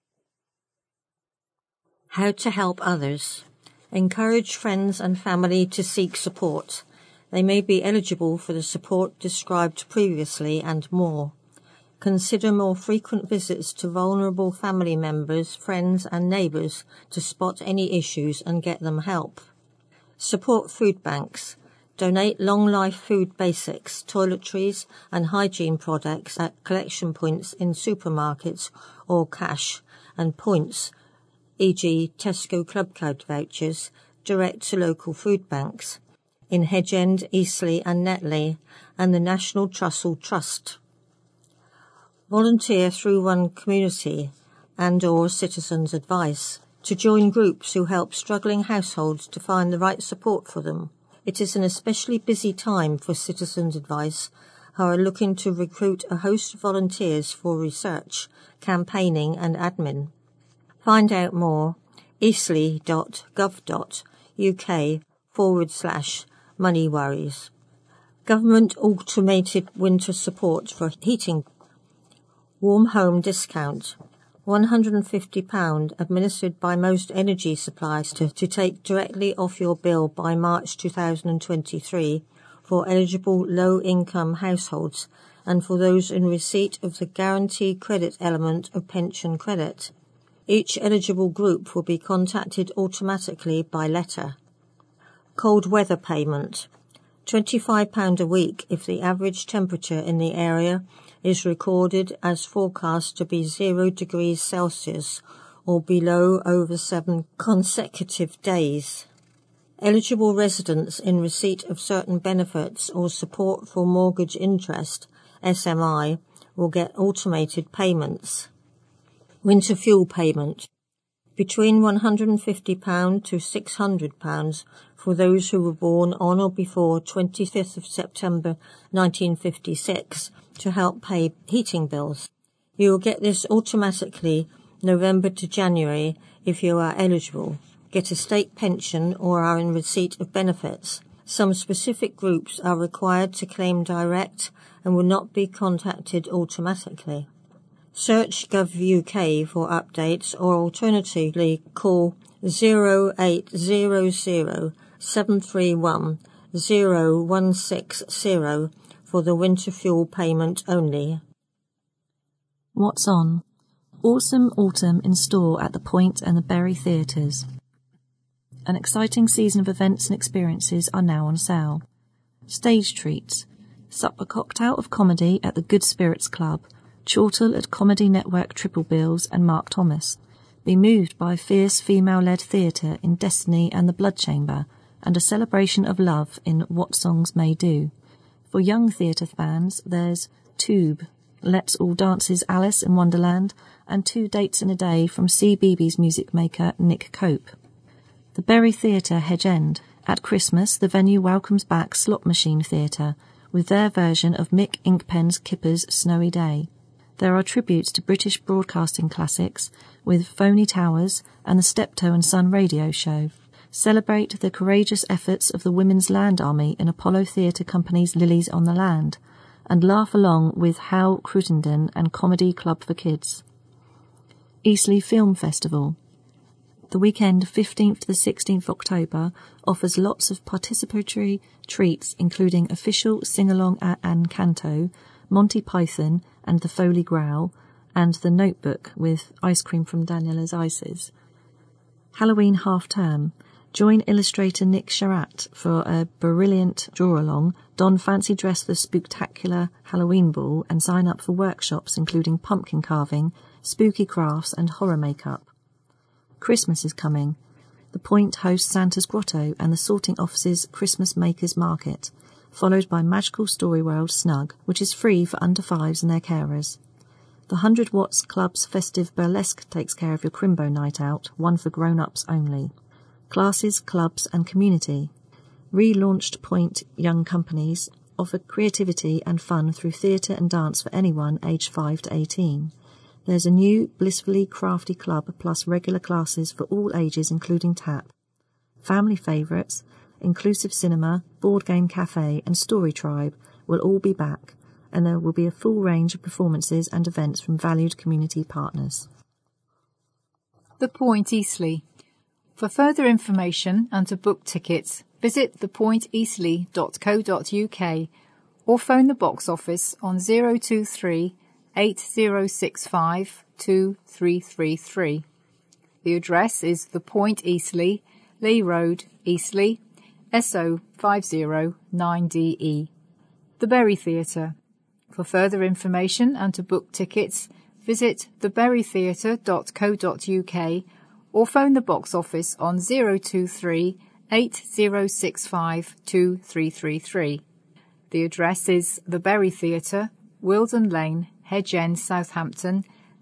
How to help others. Encourage friends and family to seek support. They may be eligible for the support described previously and more. Consider more frequent visits to vulnerable family members, friends and neighbours to spot any issues and get them help. Support food banks. Donate long-life food basics, toiletries and hygiene products at collection points in supermarkets or cash and points, e.g. Tesco Club Card vouchers, direct to local food banks in Hedge End, Eastleigh and Netley, and the National Trussell Trust. Volunteer through one community and or citizens' advice to join groups who help struggling households to find the right support for them. It is an especially busy time for citizens' advice who are looking to recruit a host of volunteers for research, campaigning and admin. Find out more eastleigh.gov.uk/money worries. Government automated winter support for heating. Warm home discount. £150 administered by most energy suppliers to take directly off your bill by March 2023 for eligible low-income households and for those in receipt of the guaranteed credit element of pension credit. Each eligible group will be contacted automatically by letter. Cold weather payment. £25 a week if the average temperature in the area is recorded as forecast to be 0 degrees Celsius or below over 7 consecutive days. Eligible residents in receipt of certain benefits or support for mortgage interest, SMI, will get automated payments. Winter fuel payment. Between £150 to £600 for those who were born on or before 25th of September 1956 to help pay heating bills. You will get this automatically November to January if you are eligible, get a state pension or are in receipt of benefits. Some specific groups are required to claim direct and will not be contacted automatically. Search Gov.uk for updates or alternatively call 0800 731 0160 for the winter fuel payment only. What's on? Awesome autumn in store at the Point and the Bury Theatres. An exciting season of events and experiences are now on sale. Stage treats. Sup a cocktail of comedy at the Good Spirits Club, chortle at Comedy Network Triple Bills and Mark Thomas. Be moved by fierce female-led theatre in Destiny and the Blood Chamber, and a celebration of love in What Songs May Do. For young theatre fans, there's Tube, Let's All Dance's Alice in Wonderland, and 2 dates in a day from CBeebies music maker Nick Cope. The Bury Theatre, Hedge End. At Christmas, the venue welcomes back Slot Machine Theatre, with their version of Mick Inkpen's Kipper's Snowy Day. There are tributes to British broadcasting classics, with Phony Towers and the Steptoe and Son radio show. Celebrate the courageous efforts of the Women's Land Army in Apollo Theatre Company's Lilies on the Land, and laugh along with Hal Cruttenden and Comedy Club for Kids. Eastleigh Film Festival. The weekend 15th to the 16th October offers lots of participatory treats including official sing-along and canto, Monty Python and the Foley Growl, and The Notebook with ice cream from Daniela's Ices. Halloween half-term. Join illustrator Nick Sharat for a brilliant draw-along, don fancy dress for the spooktacular Halloween ball, and sign up for workshops including pumpkin carving, spooky crafts and horror makeup. Christmas is coming. The Point hosts Santa's Grotto and the Sorting Office's Christmas Makers Market, followed by Magical Story World Snug, which is free for under-5s and their carers. The 100 Watts Club's festive burlesque takes care of your Crimbo night out, one for grown-ups only. Classes, clubs and community. Relaunched Point Young Companies offer creativity and fun through theatre and dance for anyone aged 5 to 18. There's a new Blissfully Crafty Club plus regular classes for all ages including tap. Family favourites, inclusive cinema, board game cafe and story tribe will all be back, and there will be a full range of performances and events from valued community partners. The Point Eastleigh. For further information and to book tickets, visit thepointeastleigh.co.uk or phone the box office on 023 8065 2333. The address is The Point Eastleigh, Lee Road, Eastleigh, SO 509DE. The Berry Theatre. For further information and to book tickets, visit theberrytheatre.co.uk or phone the box office on 023 8065 2333. The address is The Berry Theatre, Wilden Lane, Hedge End, Southampton,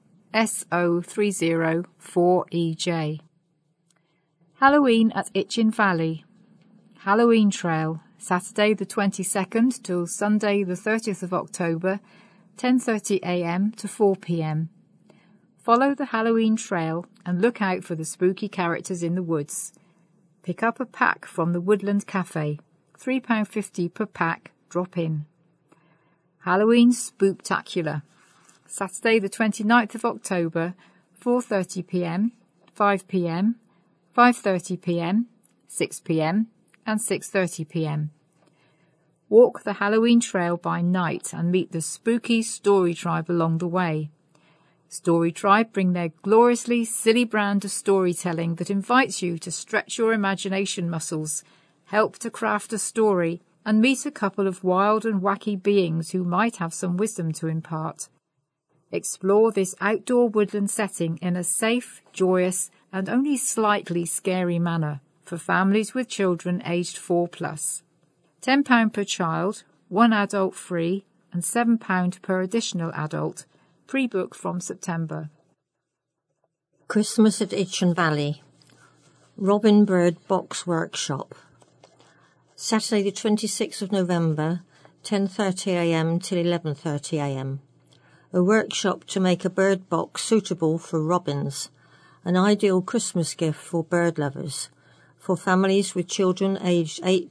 SO304EJ. Halloween at Itchen Valley. Halloween Trail, Saturday the 22nd till Sunday the 30th of October, 10:30 a.m. to 4 p.m. Follow the Halloween Trail and look out for the spooky characters in the woods. Pick up a pack from the Woodland Cafe, £3.50 per pack, drop in. Halloween Spooktacular, Saturday the 29th of October, 4:30 p.m, 5 p.m, 5:30 p.m, 6 p.m and 6:30 p.m. Walk the Halloween Trail by night and meet the spooky Story Tribe along the way. Story Tribe bring their gloriously silly brand of storytelling that invites you to stretch your imagination muscles, help to craft a story, and meet a couple of wild and wacky beings who might have some wisdom to impart. Explore this outdoor woodland setting in a safe, joyous, and only slightly scary manner for families with children aged 4+. £10 per child, one adult free, and £7 per additional adult. Pre-book from September. Christmas at Itchen Valley. Robin Bird Box Workshop. Saturday the 26th of November, 10:30 a.m. till 11:30 a.m. A workshop to make a bird box suitable for robins, an ideal Christmas gift for bird lovers. For families with children aged 8+,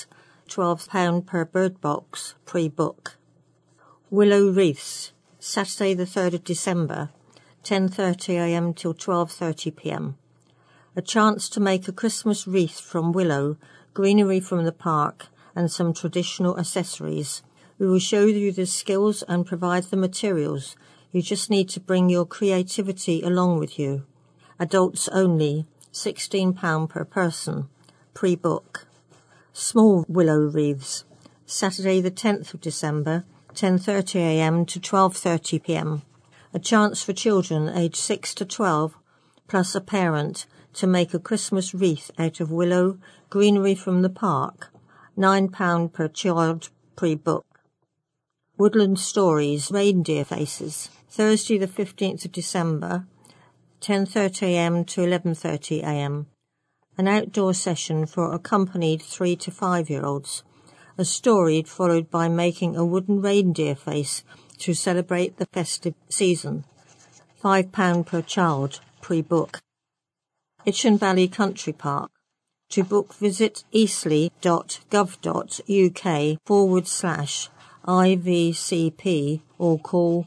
£12 per bird box, pre-book. Willow Wreaths, Saturday the 3rd of December, 10:30 a.m. till 12:30 p.m. A chance to make a Christmas wreath from willow, greenery from the park, and some traditional accessories. We will show you the skills and provide the materials. You just need to bring your creativity along with you. Adults only, £16 per person, pre-book. Small willow wreaths, Saturday the 10th of December, 10:30 a.m. to 12:30 p.m. A chance for children aged 6 to 12, plus a parent, to make a Christmas wreath out of willow, greenery from the park, £9 per child, pre-book. Woodland Stories, Reindeer Faces, Thursday the 15th of December, 10:30 a.m. to 11:30 a.m. An outdoor session for accompanied 3 to 5-year-olds. A story followed by making a wooden reindeer face to celebrate the festive season. £5 per child, pre-book. Itchen Valley Country Park. To book, visit eastleigh.gov.uk/. IVCP or call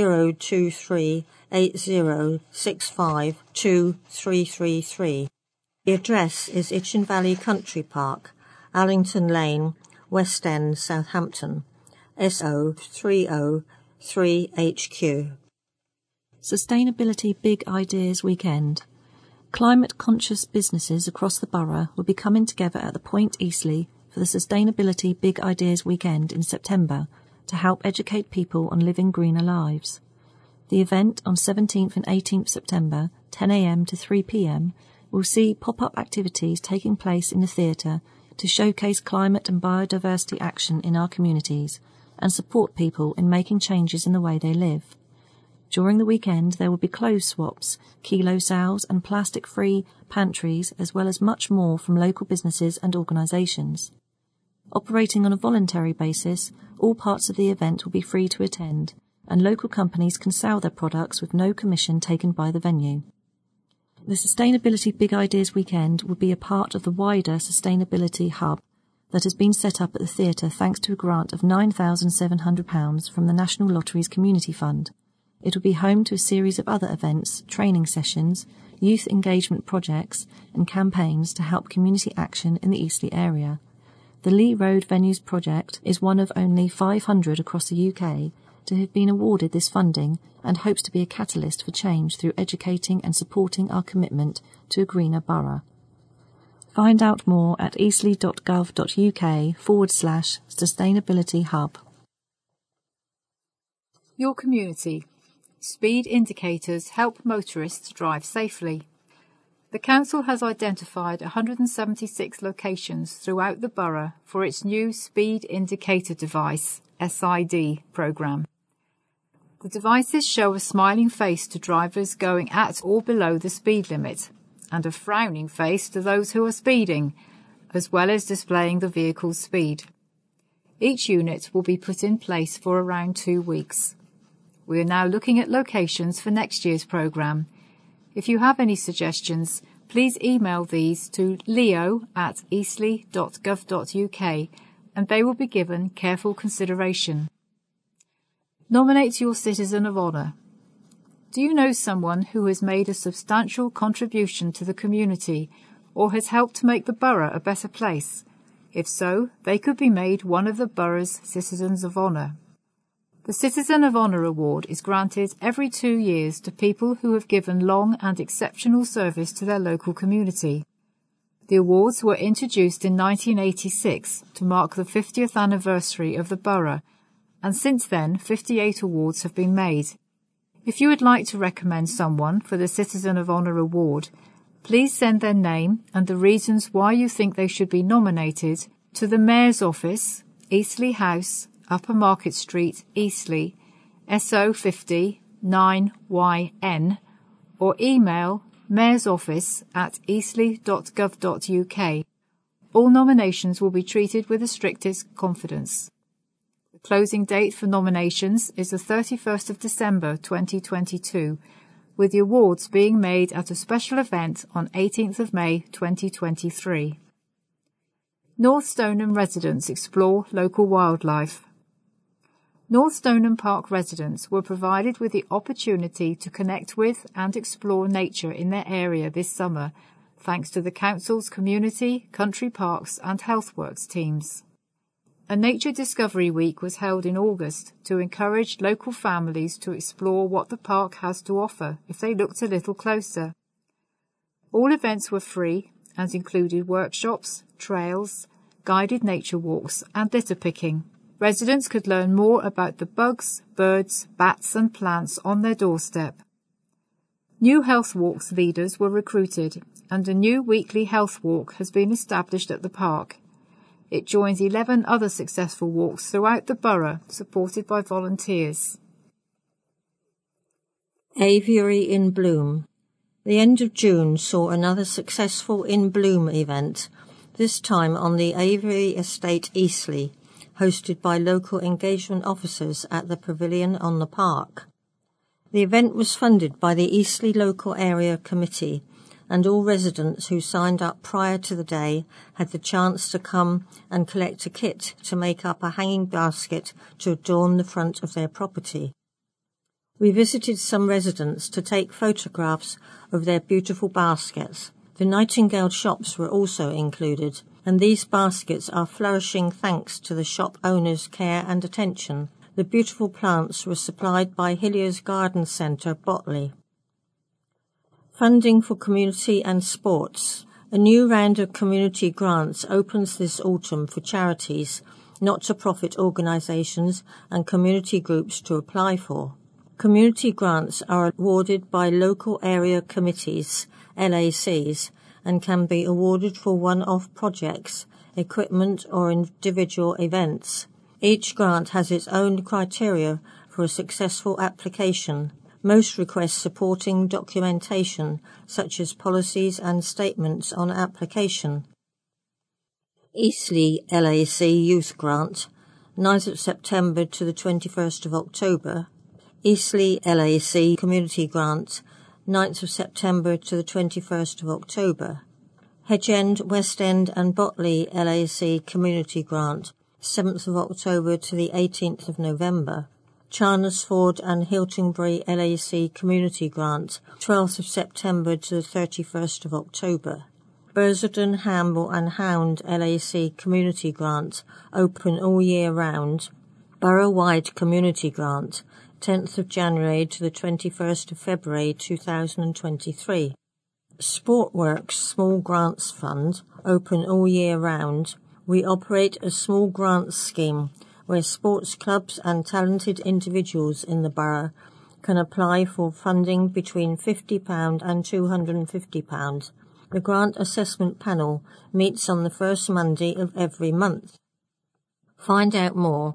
02380652333. The address is Itchen Valley Country Park, Allington Lane, West End, Southampton, SO303HQ. Sustainability Big Ideas Weekend. Climate-conscious businesses across the borough will be coming together at the Point Eastleigh for the Sustainability Big Ideas Weekend in September to help educate people on living greener lives. The event on 17th and 18th September, 10 a.m. to 3 p.m, will see pop-up activities taking place in the theatre to showcase climate and biodiversity action in our communities and support people in making changes in the way they live. During the weekend, there will be clothes swaps, kilo sales and plastic-free pantries, as well as much more from local businesses and organisations. Operating on a voluntary basis, all parts of the event will be free to attend, and local companies can sell their products with no commission taken by the venue. The Sustainability Big Ideas Weekend will be a part of the wider Sustainability Hub that has been set up at the theatre thanks to a grant of £9,700 from the National Lotteries Community Fund. It will be home to a series of other events, training sessions, youth engagement projects and campaigns to help community action in the Eastleigh area. The Lee Road Venues project is one of only 500 across the UK to have been awarded this funding and hopes to be a catalyst for change through educating and supporting our commitment to a greener borough. Find out more at eastleigh.gov.uk/Sustainability Hub. Your community. Speed indicators help motorists drive safely. The Council has identified 176 locations throughout the borough for its new Speed Indicator Device, SID, programme. The devices show a smiling face to drivers going at or below the speed limit, and a frowning face to those who are speeding, as well as displaying the vehicle's speed. Each unit will be put in place for around 2 weeks. We are now looking at locations for next year's programme. If you have any suggestions, please email these to leo@eastleigh.gov.uk and they will be given careful consideration. Nominate your Citizen of Honour. Do you know someone who has made a substantial contribution to the community or has helped to make the borough a better place? If so, they could be made one of the borough's Citizens of Honour. The Citizen of Honour Award is granted every 2 years to people who have given long and exceptional service to their local community. The awards were introduced in 1986 to mark the 50th anniversary of the borough, and since then 58 awards have been made. If you would like to recommend someone for the Citizen of Honour Award, please send their name and the reasons why you think they should be nominated to the Mayor's Office, Eastleigh House, Upper Market Street, Eastleigh, SO50 9YN, or email mayorsoffice@eastleigh.gov.uk. All nominations will be treated with the strictest confidence. The closing date for nominations is the 31st of December 2022, with the awards being made at a special event on 18th of May 2023. North Stoneham residents explore local wildlife. North Stoneham Park residents were provided with the opportunity to connect with and explore nature in their area this summer, thanks to the Council's Community, Country Parks and Healthworks teams. A Nature Discovery Week was held in August to encourage local families to explore what the park has to offer if they looked a little closer. All events were free and included workshops, trails, guided nature walks and litter picking. Residents could learn more about the bugs, birds, bats and plants on their doorstep. New Health Walks leaders were recruited and a new weekly health walk has been established at the park. It joins 11 other successful walks throughout the borough, supported by volunteers. Aviary in Bloom. The end of June saw another successful In Bloom event, this time on the Aviary Estate Eastleigh, hosted by local engagement officers at the Pavilion on the Park. The event was funded by the Eastleigh Local Area Committee and all residents who signed up prior to the day had the chance to come and collect a kit to make up a hanging basket to adorn the front of their property. We visited some residents to take photographs of their beautiful baskets. The Nightingale shops were also included, and these baskets are flourishing thanks to the shop owners' care and attention. The beautiful plants were supplied by Hilliers Garden Centre, Botley. Funding for community and sports. A new round of community grants opens this autumn for charities, not-for-profit organisations and community groups to apply for. Community grants are awarded by local area committees, LACs, and can be awarded for one-off projects, equipment or individual events. Each grant has its own criteria for a successful application. Most request supporting documentation, such as policies and statements on application. Eastleigh LAC Youth Grant, 9th of September to the 21st of October. Eastleigh LAC Community Grant, 9th of September to the 21st of October. Hedge End, West End and Botley LAC Community Grant, 7th of October to the 18th of November. Charnesford and Hiltonbury LAC Community Grant, 12th of September to the 31st of October. Bursardon, Hamble and Hound LAC Community Grant, open all year round. Borough-wide Community Grant, 10th of January to the 21st of February 2023. Sportworks Small Grants Fund, open all year round. We operate a small grants scheme where sports clubs and talented individuals in the borough can apply for funding between £50 and £250. The grant assessment panel meets on the first Monday of every month. Find out more,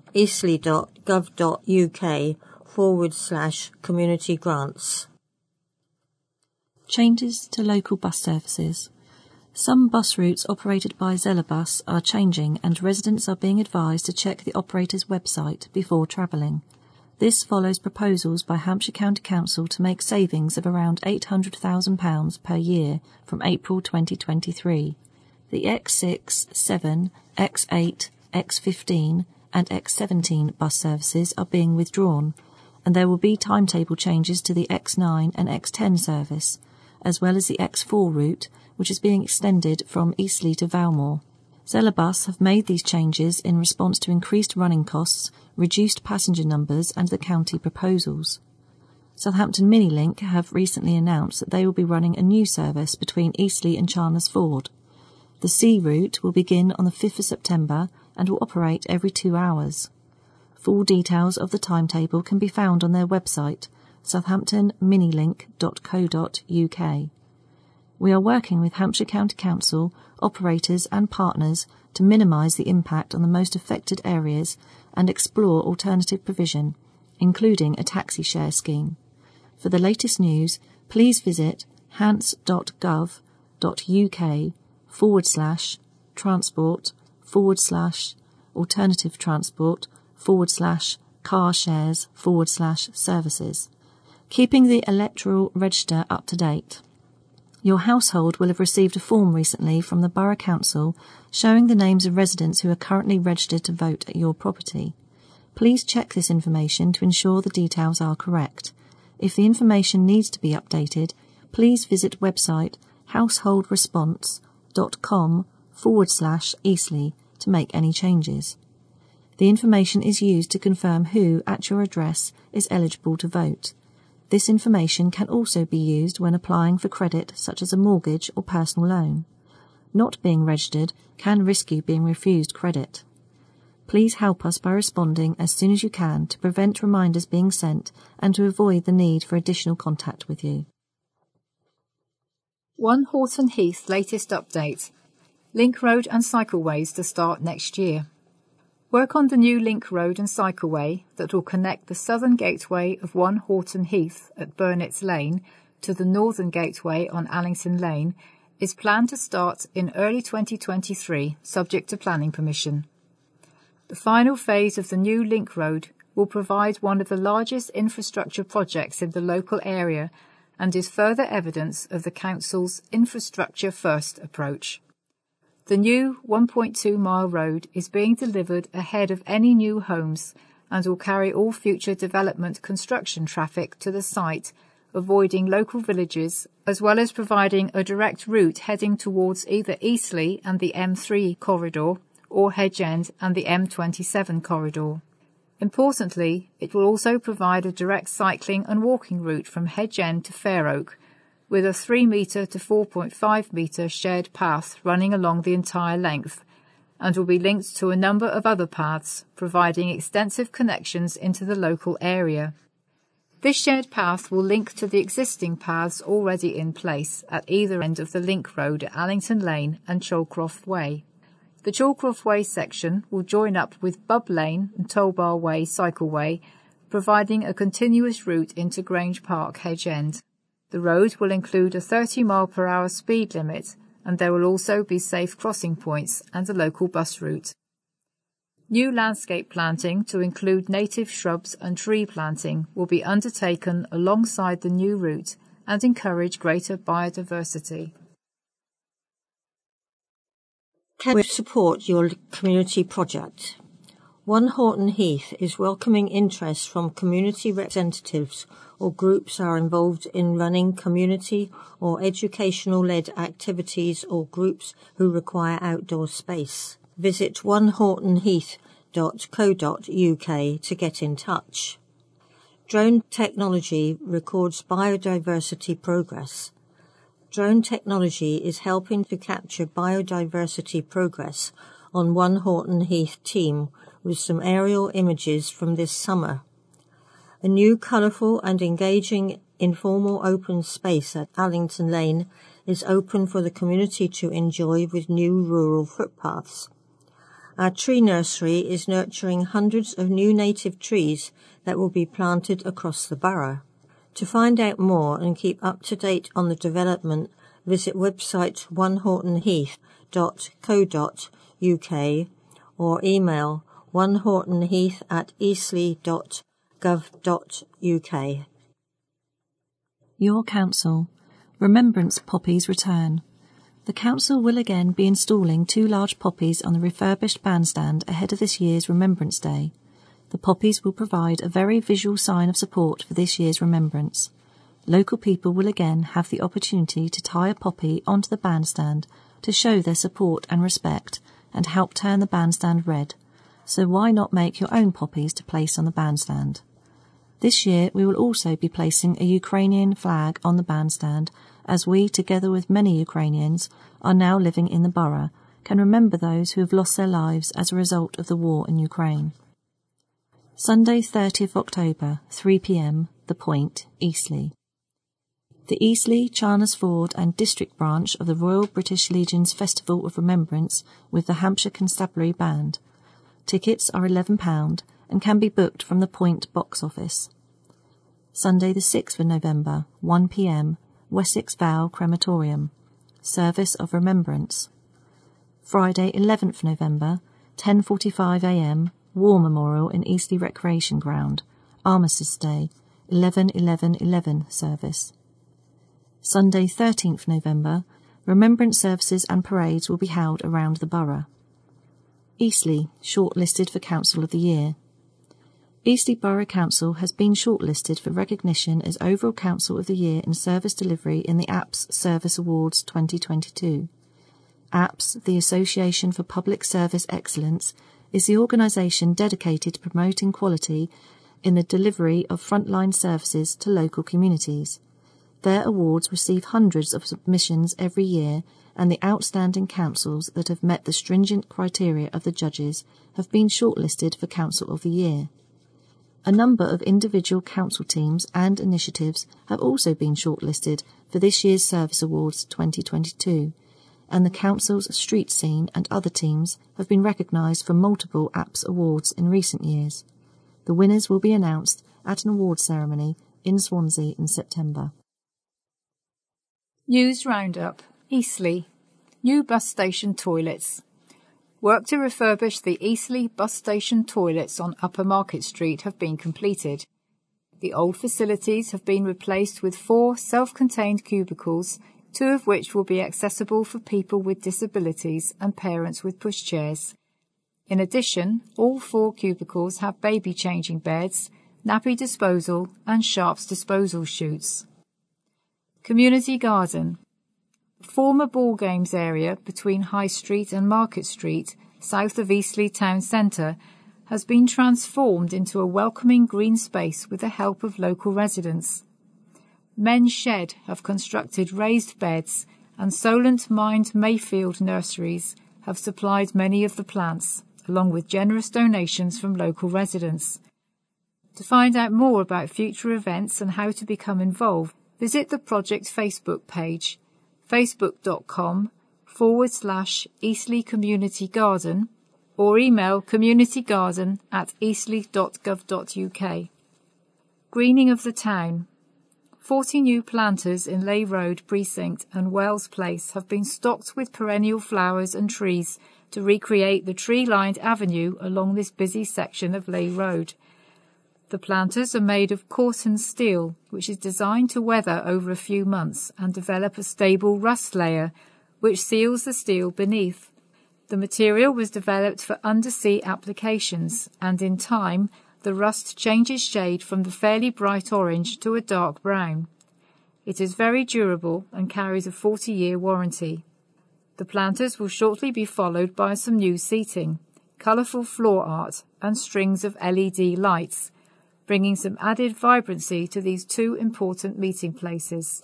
eastleigh.gov.uk/community grants. Changes to local bus services. Some bus routes operated by Zelabus are changing and residents are being advised to check the operator's website before travelling. This follows proposals by Hampshire County Council to make savings of around £800,000 per year from April 2023. The X6, 7, X8, X15 and X17 bus services are being withdrawn, and there will be timetable changes to the X9 and X10 service, as well as the X4 route, which is being extended from Eastleigh to Valmore. Zelabus have made these changes in response to increased running costs, reduced passenger numbers and the county proposals. Southampton Minilink have recently announced that they will be running a new service between Eastleigh and Charnesford. The C route will begin on the 5th of September and will operate every 2 hours. Full details of the timetable can be found on their website, southamptonminilink.co.uk. We are working with Hampshire County Council, operators and partners to minimise the impact on the most affected areas and explore alternative provision, including a taxi share scheme. For the latest news, please visit hants.gov.uk/transport/alternative transport/car shares/services. Keeping the electoral register up to date. Your household will have received a form recently from the Borough Council showing the names of residents who are currently registered to vote at your property. Please check this information to ensure the details are correct. If the information needs to be updated, please visit website householdresponse.com/Eastleigh to make any changes. The information is used to confirm who at your address is eligible to vote. This information can also be used when applying for credit such as a mortgage or personal loan. Not being registered can risk you being refused credit. Please help us by responding as soon as you can to prevent reminders being sent and to avoid the need for additional contact with you. 1 Horton Heath latest update. Link Road and cycleways to start next year. Work on the new Link Road and cycleway that will connect the southern gateway of 1 Horton Heath at Burnet's Lane to the northern gateway on Allington Lane is planned to start in early 2023, subject to planning permission. The final phase of the new Link Road will provide one of the largest infrastructure projects in the local area and is further evidence of the Council's infrastructure first approach. The new 1.2 mile road is being delivered ahead of any new homes and will carry all future development construction traffic to the site, avoiding local villages, as well as providing a direct route heading towards either Eastleigh and the M3 corridor or Hedge End and the M27 corridor. Importantly, it will also provide a direct cycling and walking route from Hedge End to Fair Oak, with a 3 metre to 4.5 metre shared path running along the entire length, and will be linked to a number of other paths, providing extensive connections into the local area. This shared path will link to the existing paths already in place at either end of the link road at Allington Lane and Chalcroft Way. The Chalcroft Way section will join up with Bub Lane and Tollbar Way cycleway, providing a continuous route into Grange Park Hedge End. The road will include a 30 mph speed limit, and there will also be safe crossing points and a local bus route. New landscape planting to include native shrubs and tree planting will be undertaken alongside the new route and encourage greater biodiversity. Can we support your community project? One Horton Heath is welcoming interest from community representatives or groups are involved in running community or educational-led activities or groups who require outdoor space. Visit onehortonheath.co.uk to get in touch. Drone technology records biodiversity progress. Drone technology is helping to capture biodiversity progress on One Horton Heath team with some aerial images from this summer. A new colourful and engaging informal open space at Allington Lane is open for the community to enjoy with new rural footpaths. Our tree nursery is nurturing hundreds of new native trees that will be planted across the borough. To find out more and keep up to date on the development, visit website onehortonheath.co.uk or email onehortonheath@eastleigh.gov.uk. Your Council. Remembrance Poppies return. The Council will again be installing 2 large poppies on the refurbished bandstand ahead of this year's Remembrance Day. The poppies will provide a very visual sign of support for this year's remembrance. Local people will again have the opportunity to tie a poppy onto the bandstand to show their support and respect and help turn the bandstand red. So why not make your own poppies to place on the bandstand? This year we will also be placing a Ukrainian flag on the bandstand, as we, together with many Ukrainians, are now living in the borough, can remember those who have lost their lives as a result of the war in Ukraine. Sunday 30th October, 3 p.m, The Point, Eastleigh. The Eastleigh, Charnesford and District Branch of the Royal British Legion's Festival of Remembrance with the Hampshire Constabulary Band. Tickets are £11 and can be booked from the Point box office. Sunday the 6th of November, 1 p.m, Wessex Vow Crematorium. Service of Remembrance. Friday 11th November, 10:45 a.m, War Memorial in Eastleigh Recreation Ground. Armistice Day, 11/11/11 service. Sunday 13th November, Remembrance services and parades will be held around the borough. Eastleigh, shortlisted for Council of the Year. Eastleigh Borough Council has been shortlisted for recognition as Overall Council of the Year in Service Delivery in the APPS Service Awards 2022. APPS, the Association for Public Service Excellence, is the organisation dedicated to promoting quality in the delivery of frontline services to local communities. Their awards receive hundreds of submissions every year, and the outstanding councils that have met the stringent criteria of the judges have been shortlisted for Council of the Year. A number of individual council teams and initiatives have also been shortlisted for this year's Service Awards 2022, and the council's street scene and other teams have been recognised for multiple APPS awards in recent years. The winners will be announced at an awards ceremony in Swansea in September. News Roundup, Eastleigh. New bus station toilets. Work to refurbish the Eastleigh bus station toilets on Upper Market Street have been completed. The old facilities have been replaced with 4 self-contained cubicles, 2 of which will be accessible for people with disabilities and parents with pushchairs. In addition, all 4 cubicles have baby changing beds, nappy disposal and sharps disposal chutes. Community garden. Former ball games area between High Street and Market Street, south of Eastleigh Town Centre, has been transformed into a welcoming green space with the help of local residents. Men's Shed have constructed raised beds, and Solent Mind Mayfield Nurseries have supplied many of the plants, along with generous donations from local residents. To find out more about future events and how to become involved, visit the project Facebook page, facebook.com/Eastleigh Community Garden, or email communitygarden@eastleigh.gov.uk. Greening of the town. 40 new planters in Leigh Road Precinct and Wells Place have been stocked with perennial flowers and trees to recreate the tree-lined avenue along this busy section of Leigh Road. The planters are made of Corten steel, which is designed to weather over a few months and develop a stable rust layer, which seals the steel beneath. The material was developed for undersea applications, and in time, the rust changes shade from the fairly bright orange to a dark brown. It is very durable and carries a 40-year warranty. The planters will shortly be followed by some new seating, colourful floor art and strings of LED lights, bringing some added vibrancy to these 2 important meeting places.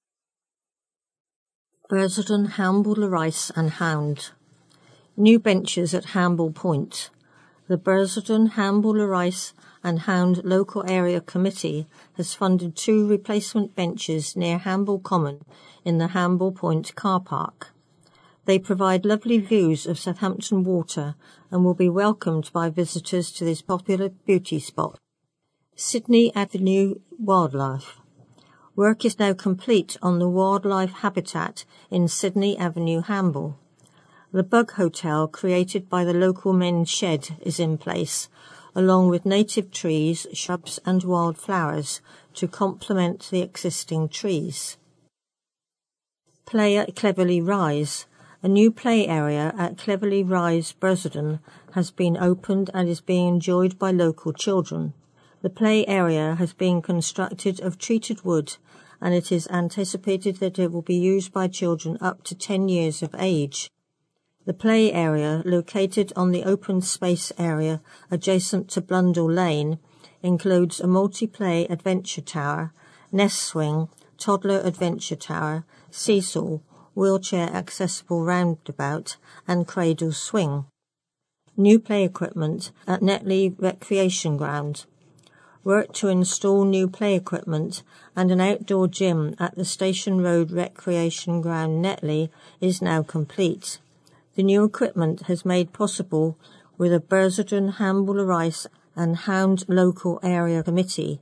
Bursardon, Hamble, Rice and Hound. New benches at Hamble Point. The Bursardon, Hamble, Rice and Hound Local Area Committee has funded 2 replacement benches near Hamble Common in the Hamble Point car park. They provide lovely views of Southampton Water and will be welcomed by visitors to this popular beauty spot. Sydney Avenue Wildlife. Work is now complete on the wildlife habitat in Sydney Avenue, Hamble. The Bug Hotel, created by the local Men's Shed, is in place, along with native trees, shrubs and wildflowers to complement the existing trees. Play at Cleverley Rise. A new play area at Cleverley Rise, Bursardon, has been opened and is being enjoyed by local children. The play area has been constructed of treated wood, and it is anticipated that it will be used by children up to 10 years of age. The play area, located on the open space area adjacent to Blundell Lane, includes a multi-play adventure tower, nest swing, toddler adventure tower, seesaw, wheelchair accessible roundabout and cradle swing. New play equipment at Netley Recreation Ground. Work to install new play equipment and an outdoor gym at the Station Road Recreation Ground Netley is now complete. The new equipment has made possible with a Bursardon, Hamble, Rice and Hound Local Area Committee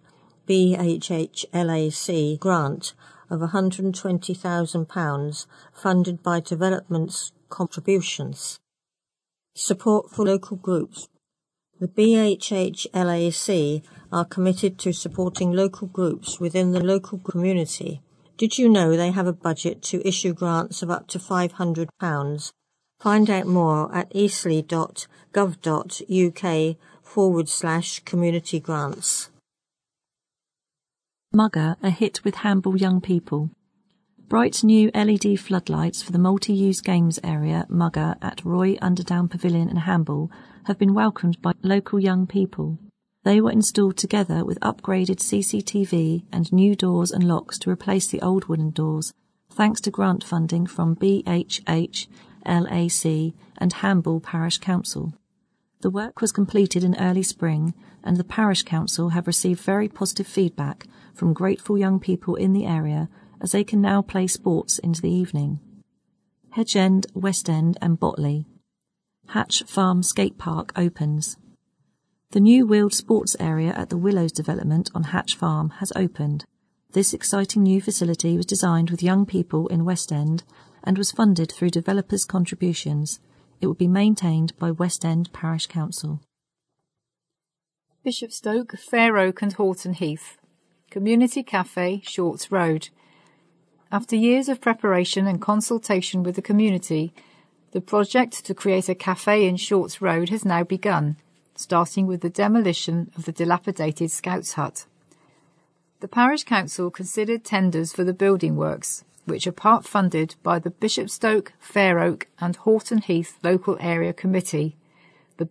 BHHLAC grant of £120,000 funded by development's contributions. Support for local groups. The BHHLAC are committed to supporting local groups within the local community. Did you know they have a budget to issue grants of up to £500? Find out more at eastleigh.gov.uk/community grants. Mugger, a hit with Hamble young people. Bright new LED floodlights for the multi-use games area, Mugger, at Roy Underdown Pavilion in Hamble, have been welcomed by local young people. They were installed together with upgraded CCTV and new doors and locks to replace the old wooden doors, thanks to grant funding from BHHLAC and Hamble Parish Council. The work was completed in early spring, and the Parish Council have received very positive feedback from grateful young people in the area as they can now play sports into the evening. Hedge End, West End and Botley. Hatch Farm Skate Park opens. The new wheeled sports area at the Willows development on Hatch Farm has opened. This exciting new facility was designed with young people in West End and was funded through developers' contributions. It will be maintained by West End Parish Council. Bishopstoke, Fair Oak and Horton Heath. Community Cafe, Shorts Road. After years of preparation and consultation with the community, the project to create a cafe in Shorts Road has now begun, starting with the demolition of the dilapidated Scouts Hut. The Parish Council considered tenders for the building works, which are part funded by the Bishopstoke, Fair Oak and Horton Heath Local Area Committee, the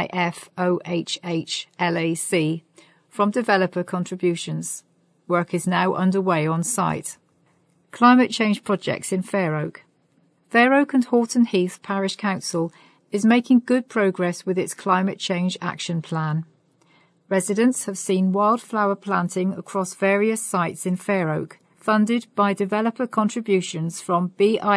BIFOHH-LAC, from developer contributions. Work is now underway on site. Climate change projects in Fair Oak. Fair Oak and Horton Heath Parish Council is making good progress with its climate change action plan. Residents have seen wildflower planting across various sites in Fair Oak, funded by developer contributions from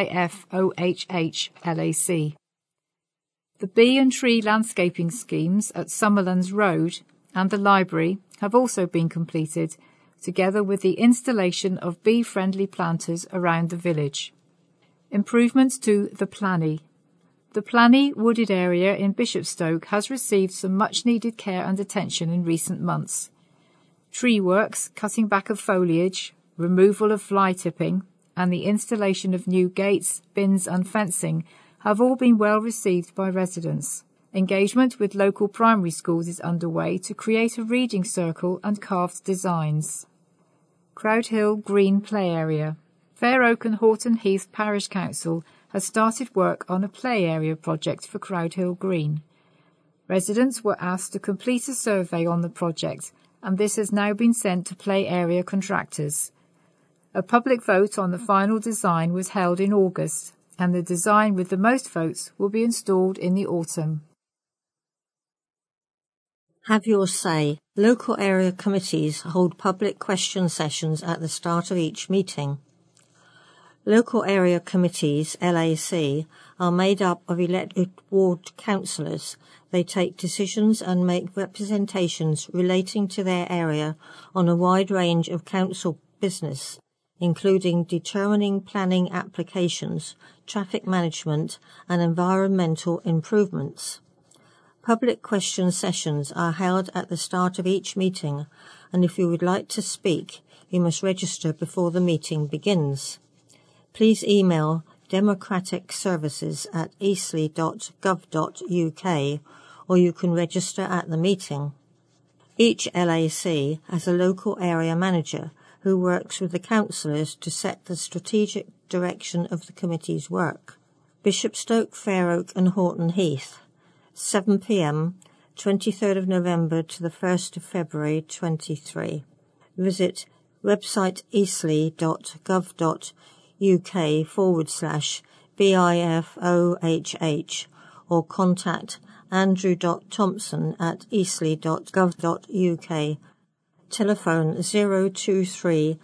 BIFOHH-LAC. The bee and tree landscaping schemes at Summerlands Road and the library have also been completed, together with the installation of bee-friendly planters around the village. Improvements to the Planny. The Planny wooded area in Bishopstoke has received some much-needed care and attention in recent months. Tree works, cutting back of foliage, removal of fly tipping, and the installation of new gates, bins and fencing have all been well received by residents. Engagement with local primary schools is underway to create a reading circle and carved designs. Crowd Hill Green Play Area. Fair Oak and Horton Heath Parish Council has started work on a play area project for Crowd Hill Green. Residents were asked to complete a survey on the project, and this has now been sent to play area contractors. A public vote on the final design was held in August, and the design with the most votes will be installed in the autumn. Have your say. Local area committees hold public question sessions at the start of each meeting. Local area committees, LAC, are made up of elected ward councillors. They take decisions and make representations relating to their area on a wide range of council business, including determining planning applications, traffic management and environmental improvements. Public question sessions are held at the start of each meeting, and if you would like to speak, you must register before the meeting begins. Please email democraticservices@eastleigh.gov.uk, or you can register at the meeting. Each LAC has a local area manager who works with the councillors to set the strategic direction of the committee's work. Bishopstoke, Fair Oak and Horton Heath, 7 p.m, 23rd of November to the 1st of February 23. Visit website eastleigh.gov.uk/BIFOHH or contact andrew.thompson@eastleigh.gov.uk. Telephone 023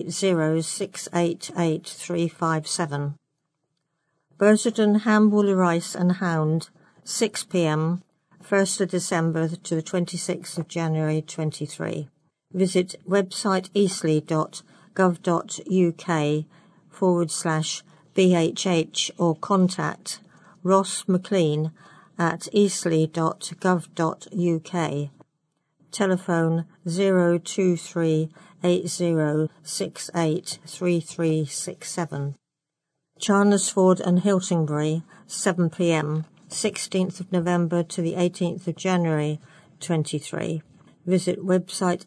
8068 357. Bursidon, Hamble, Rice and Hound, 6 p.m, 1st of December to the 26th of January 23. Visit website eastleigh.gov.uk/BHH or contact Ross McLean at eastleigh.gov.uk. Telephone 023 8068 3367. Charnesford and Hiltingbury, 7 p.m, 16th of November to the 18th of January 23. Visit website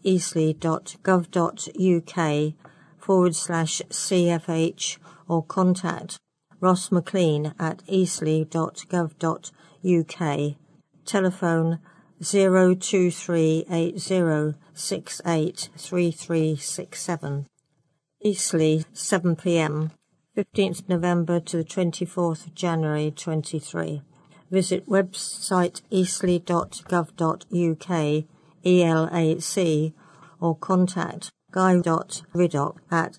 eastleigh.gov.uk/CFH or contact Ross McLean at eastleigh.gov.uk. Telephone 023 8068 3367. Eastleigh, 7 p.m, 15th November to the 24th of January 23. Visit website eastleigh.gov.uk ELAC or contact guy.riddock at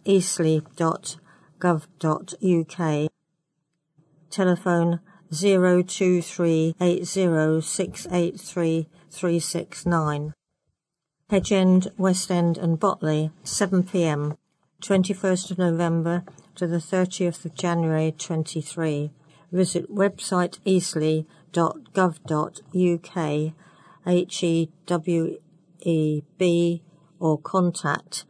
eastleigh.gov.uk. Telephone 023 8068 369. Hedge End, West End and Botley, 7 p.m, 21st of November to the 30th of January 23. Visit website eastleigh.gov.uk or contact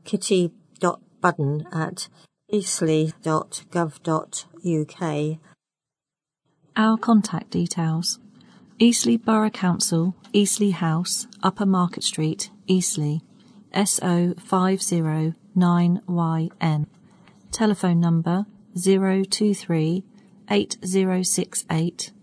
kitty.budden@eastleigh.gov.uk. Our contact details: Eastleigh Borough Council, Eastleigh House, Upper Market Street, Eastleigh, SO509YN. Telephone number 023 8068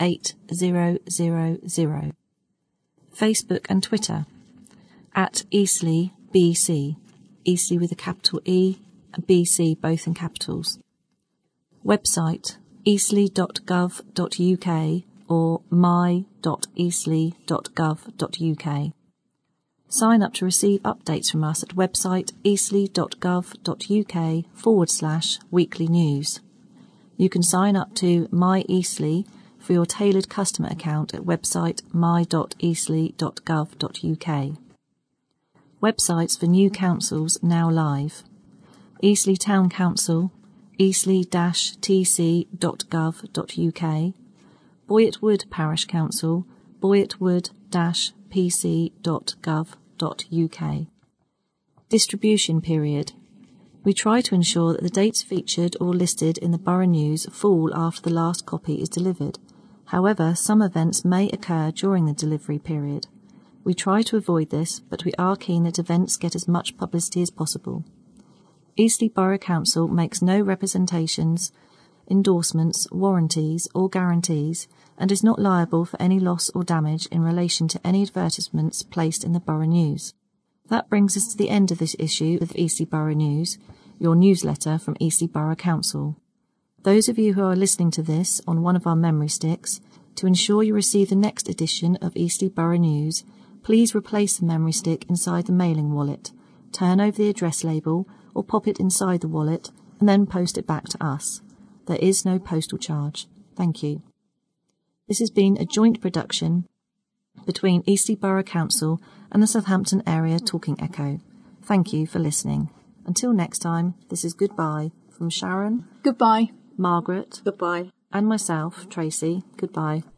8000. Facebook and Twitter @Eastleigh BC, Eastleigh with a capital E and BC both in capitals. Website eastleigh.gov.uk or my.eastleigh.gov.uk. Sign up to receive updates from us at website eastleigh.gov.uk/weekly news. You can sign up to My Eastleigh for your tailored customer account at website my.eastleigh.gov.uk. Websites for new councils now live: Eastleigh Town Council, eastleigh-tc.gov.uk, Boyett Wood Parish Council, boyettwood-pc.gov.uk. Distribution period. We try to ensure that the dates featured or listed in the Borough News fall after the last copy is delivered. However, some events may occur during the delivery period. We try to avoid this, but we are keen that events get as much publicity as possible. Eastleigh Borough Council makes no representations, endorsements, warranties or guarantees and is not liable for any loss or damage in relation to any advertisements placed in the Borough News. That brings us to the end of this issue of Eastleigh Borough News, your newsletter from Eastleigh Borough Council. Those of you who are listening to this on one of our memory sticks, to ensure you receive the next edition of Eastleigh Borough News, please replace the memory stick inside the mailing wallet, turn over the address label or pop it inside the wallet and then post it back to us. There is no postal charge. Thank you. This has been a joint production between Eastleigh Borough Council and the Southampton Area Talking Echo. Thank you for listening. Until next time, this is goodbye from Sharon. Goodbye. Margaret. Goodbye. And myself, Tracy. Goodbye.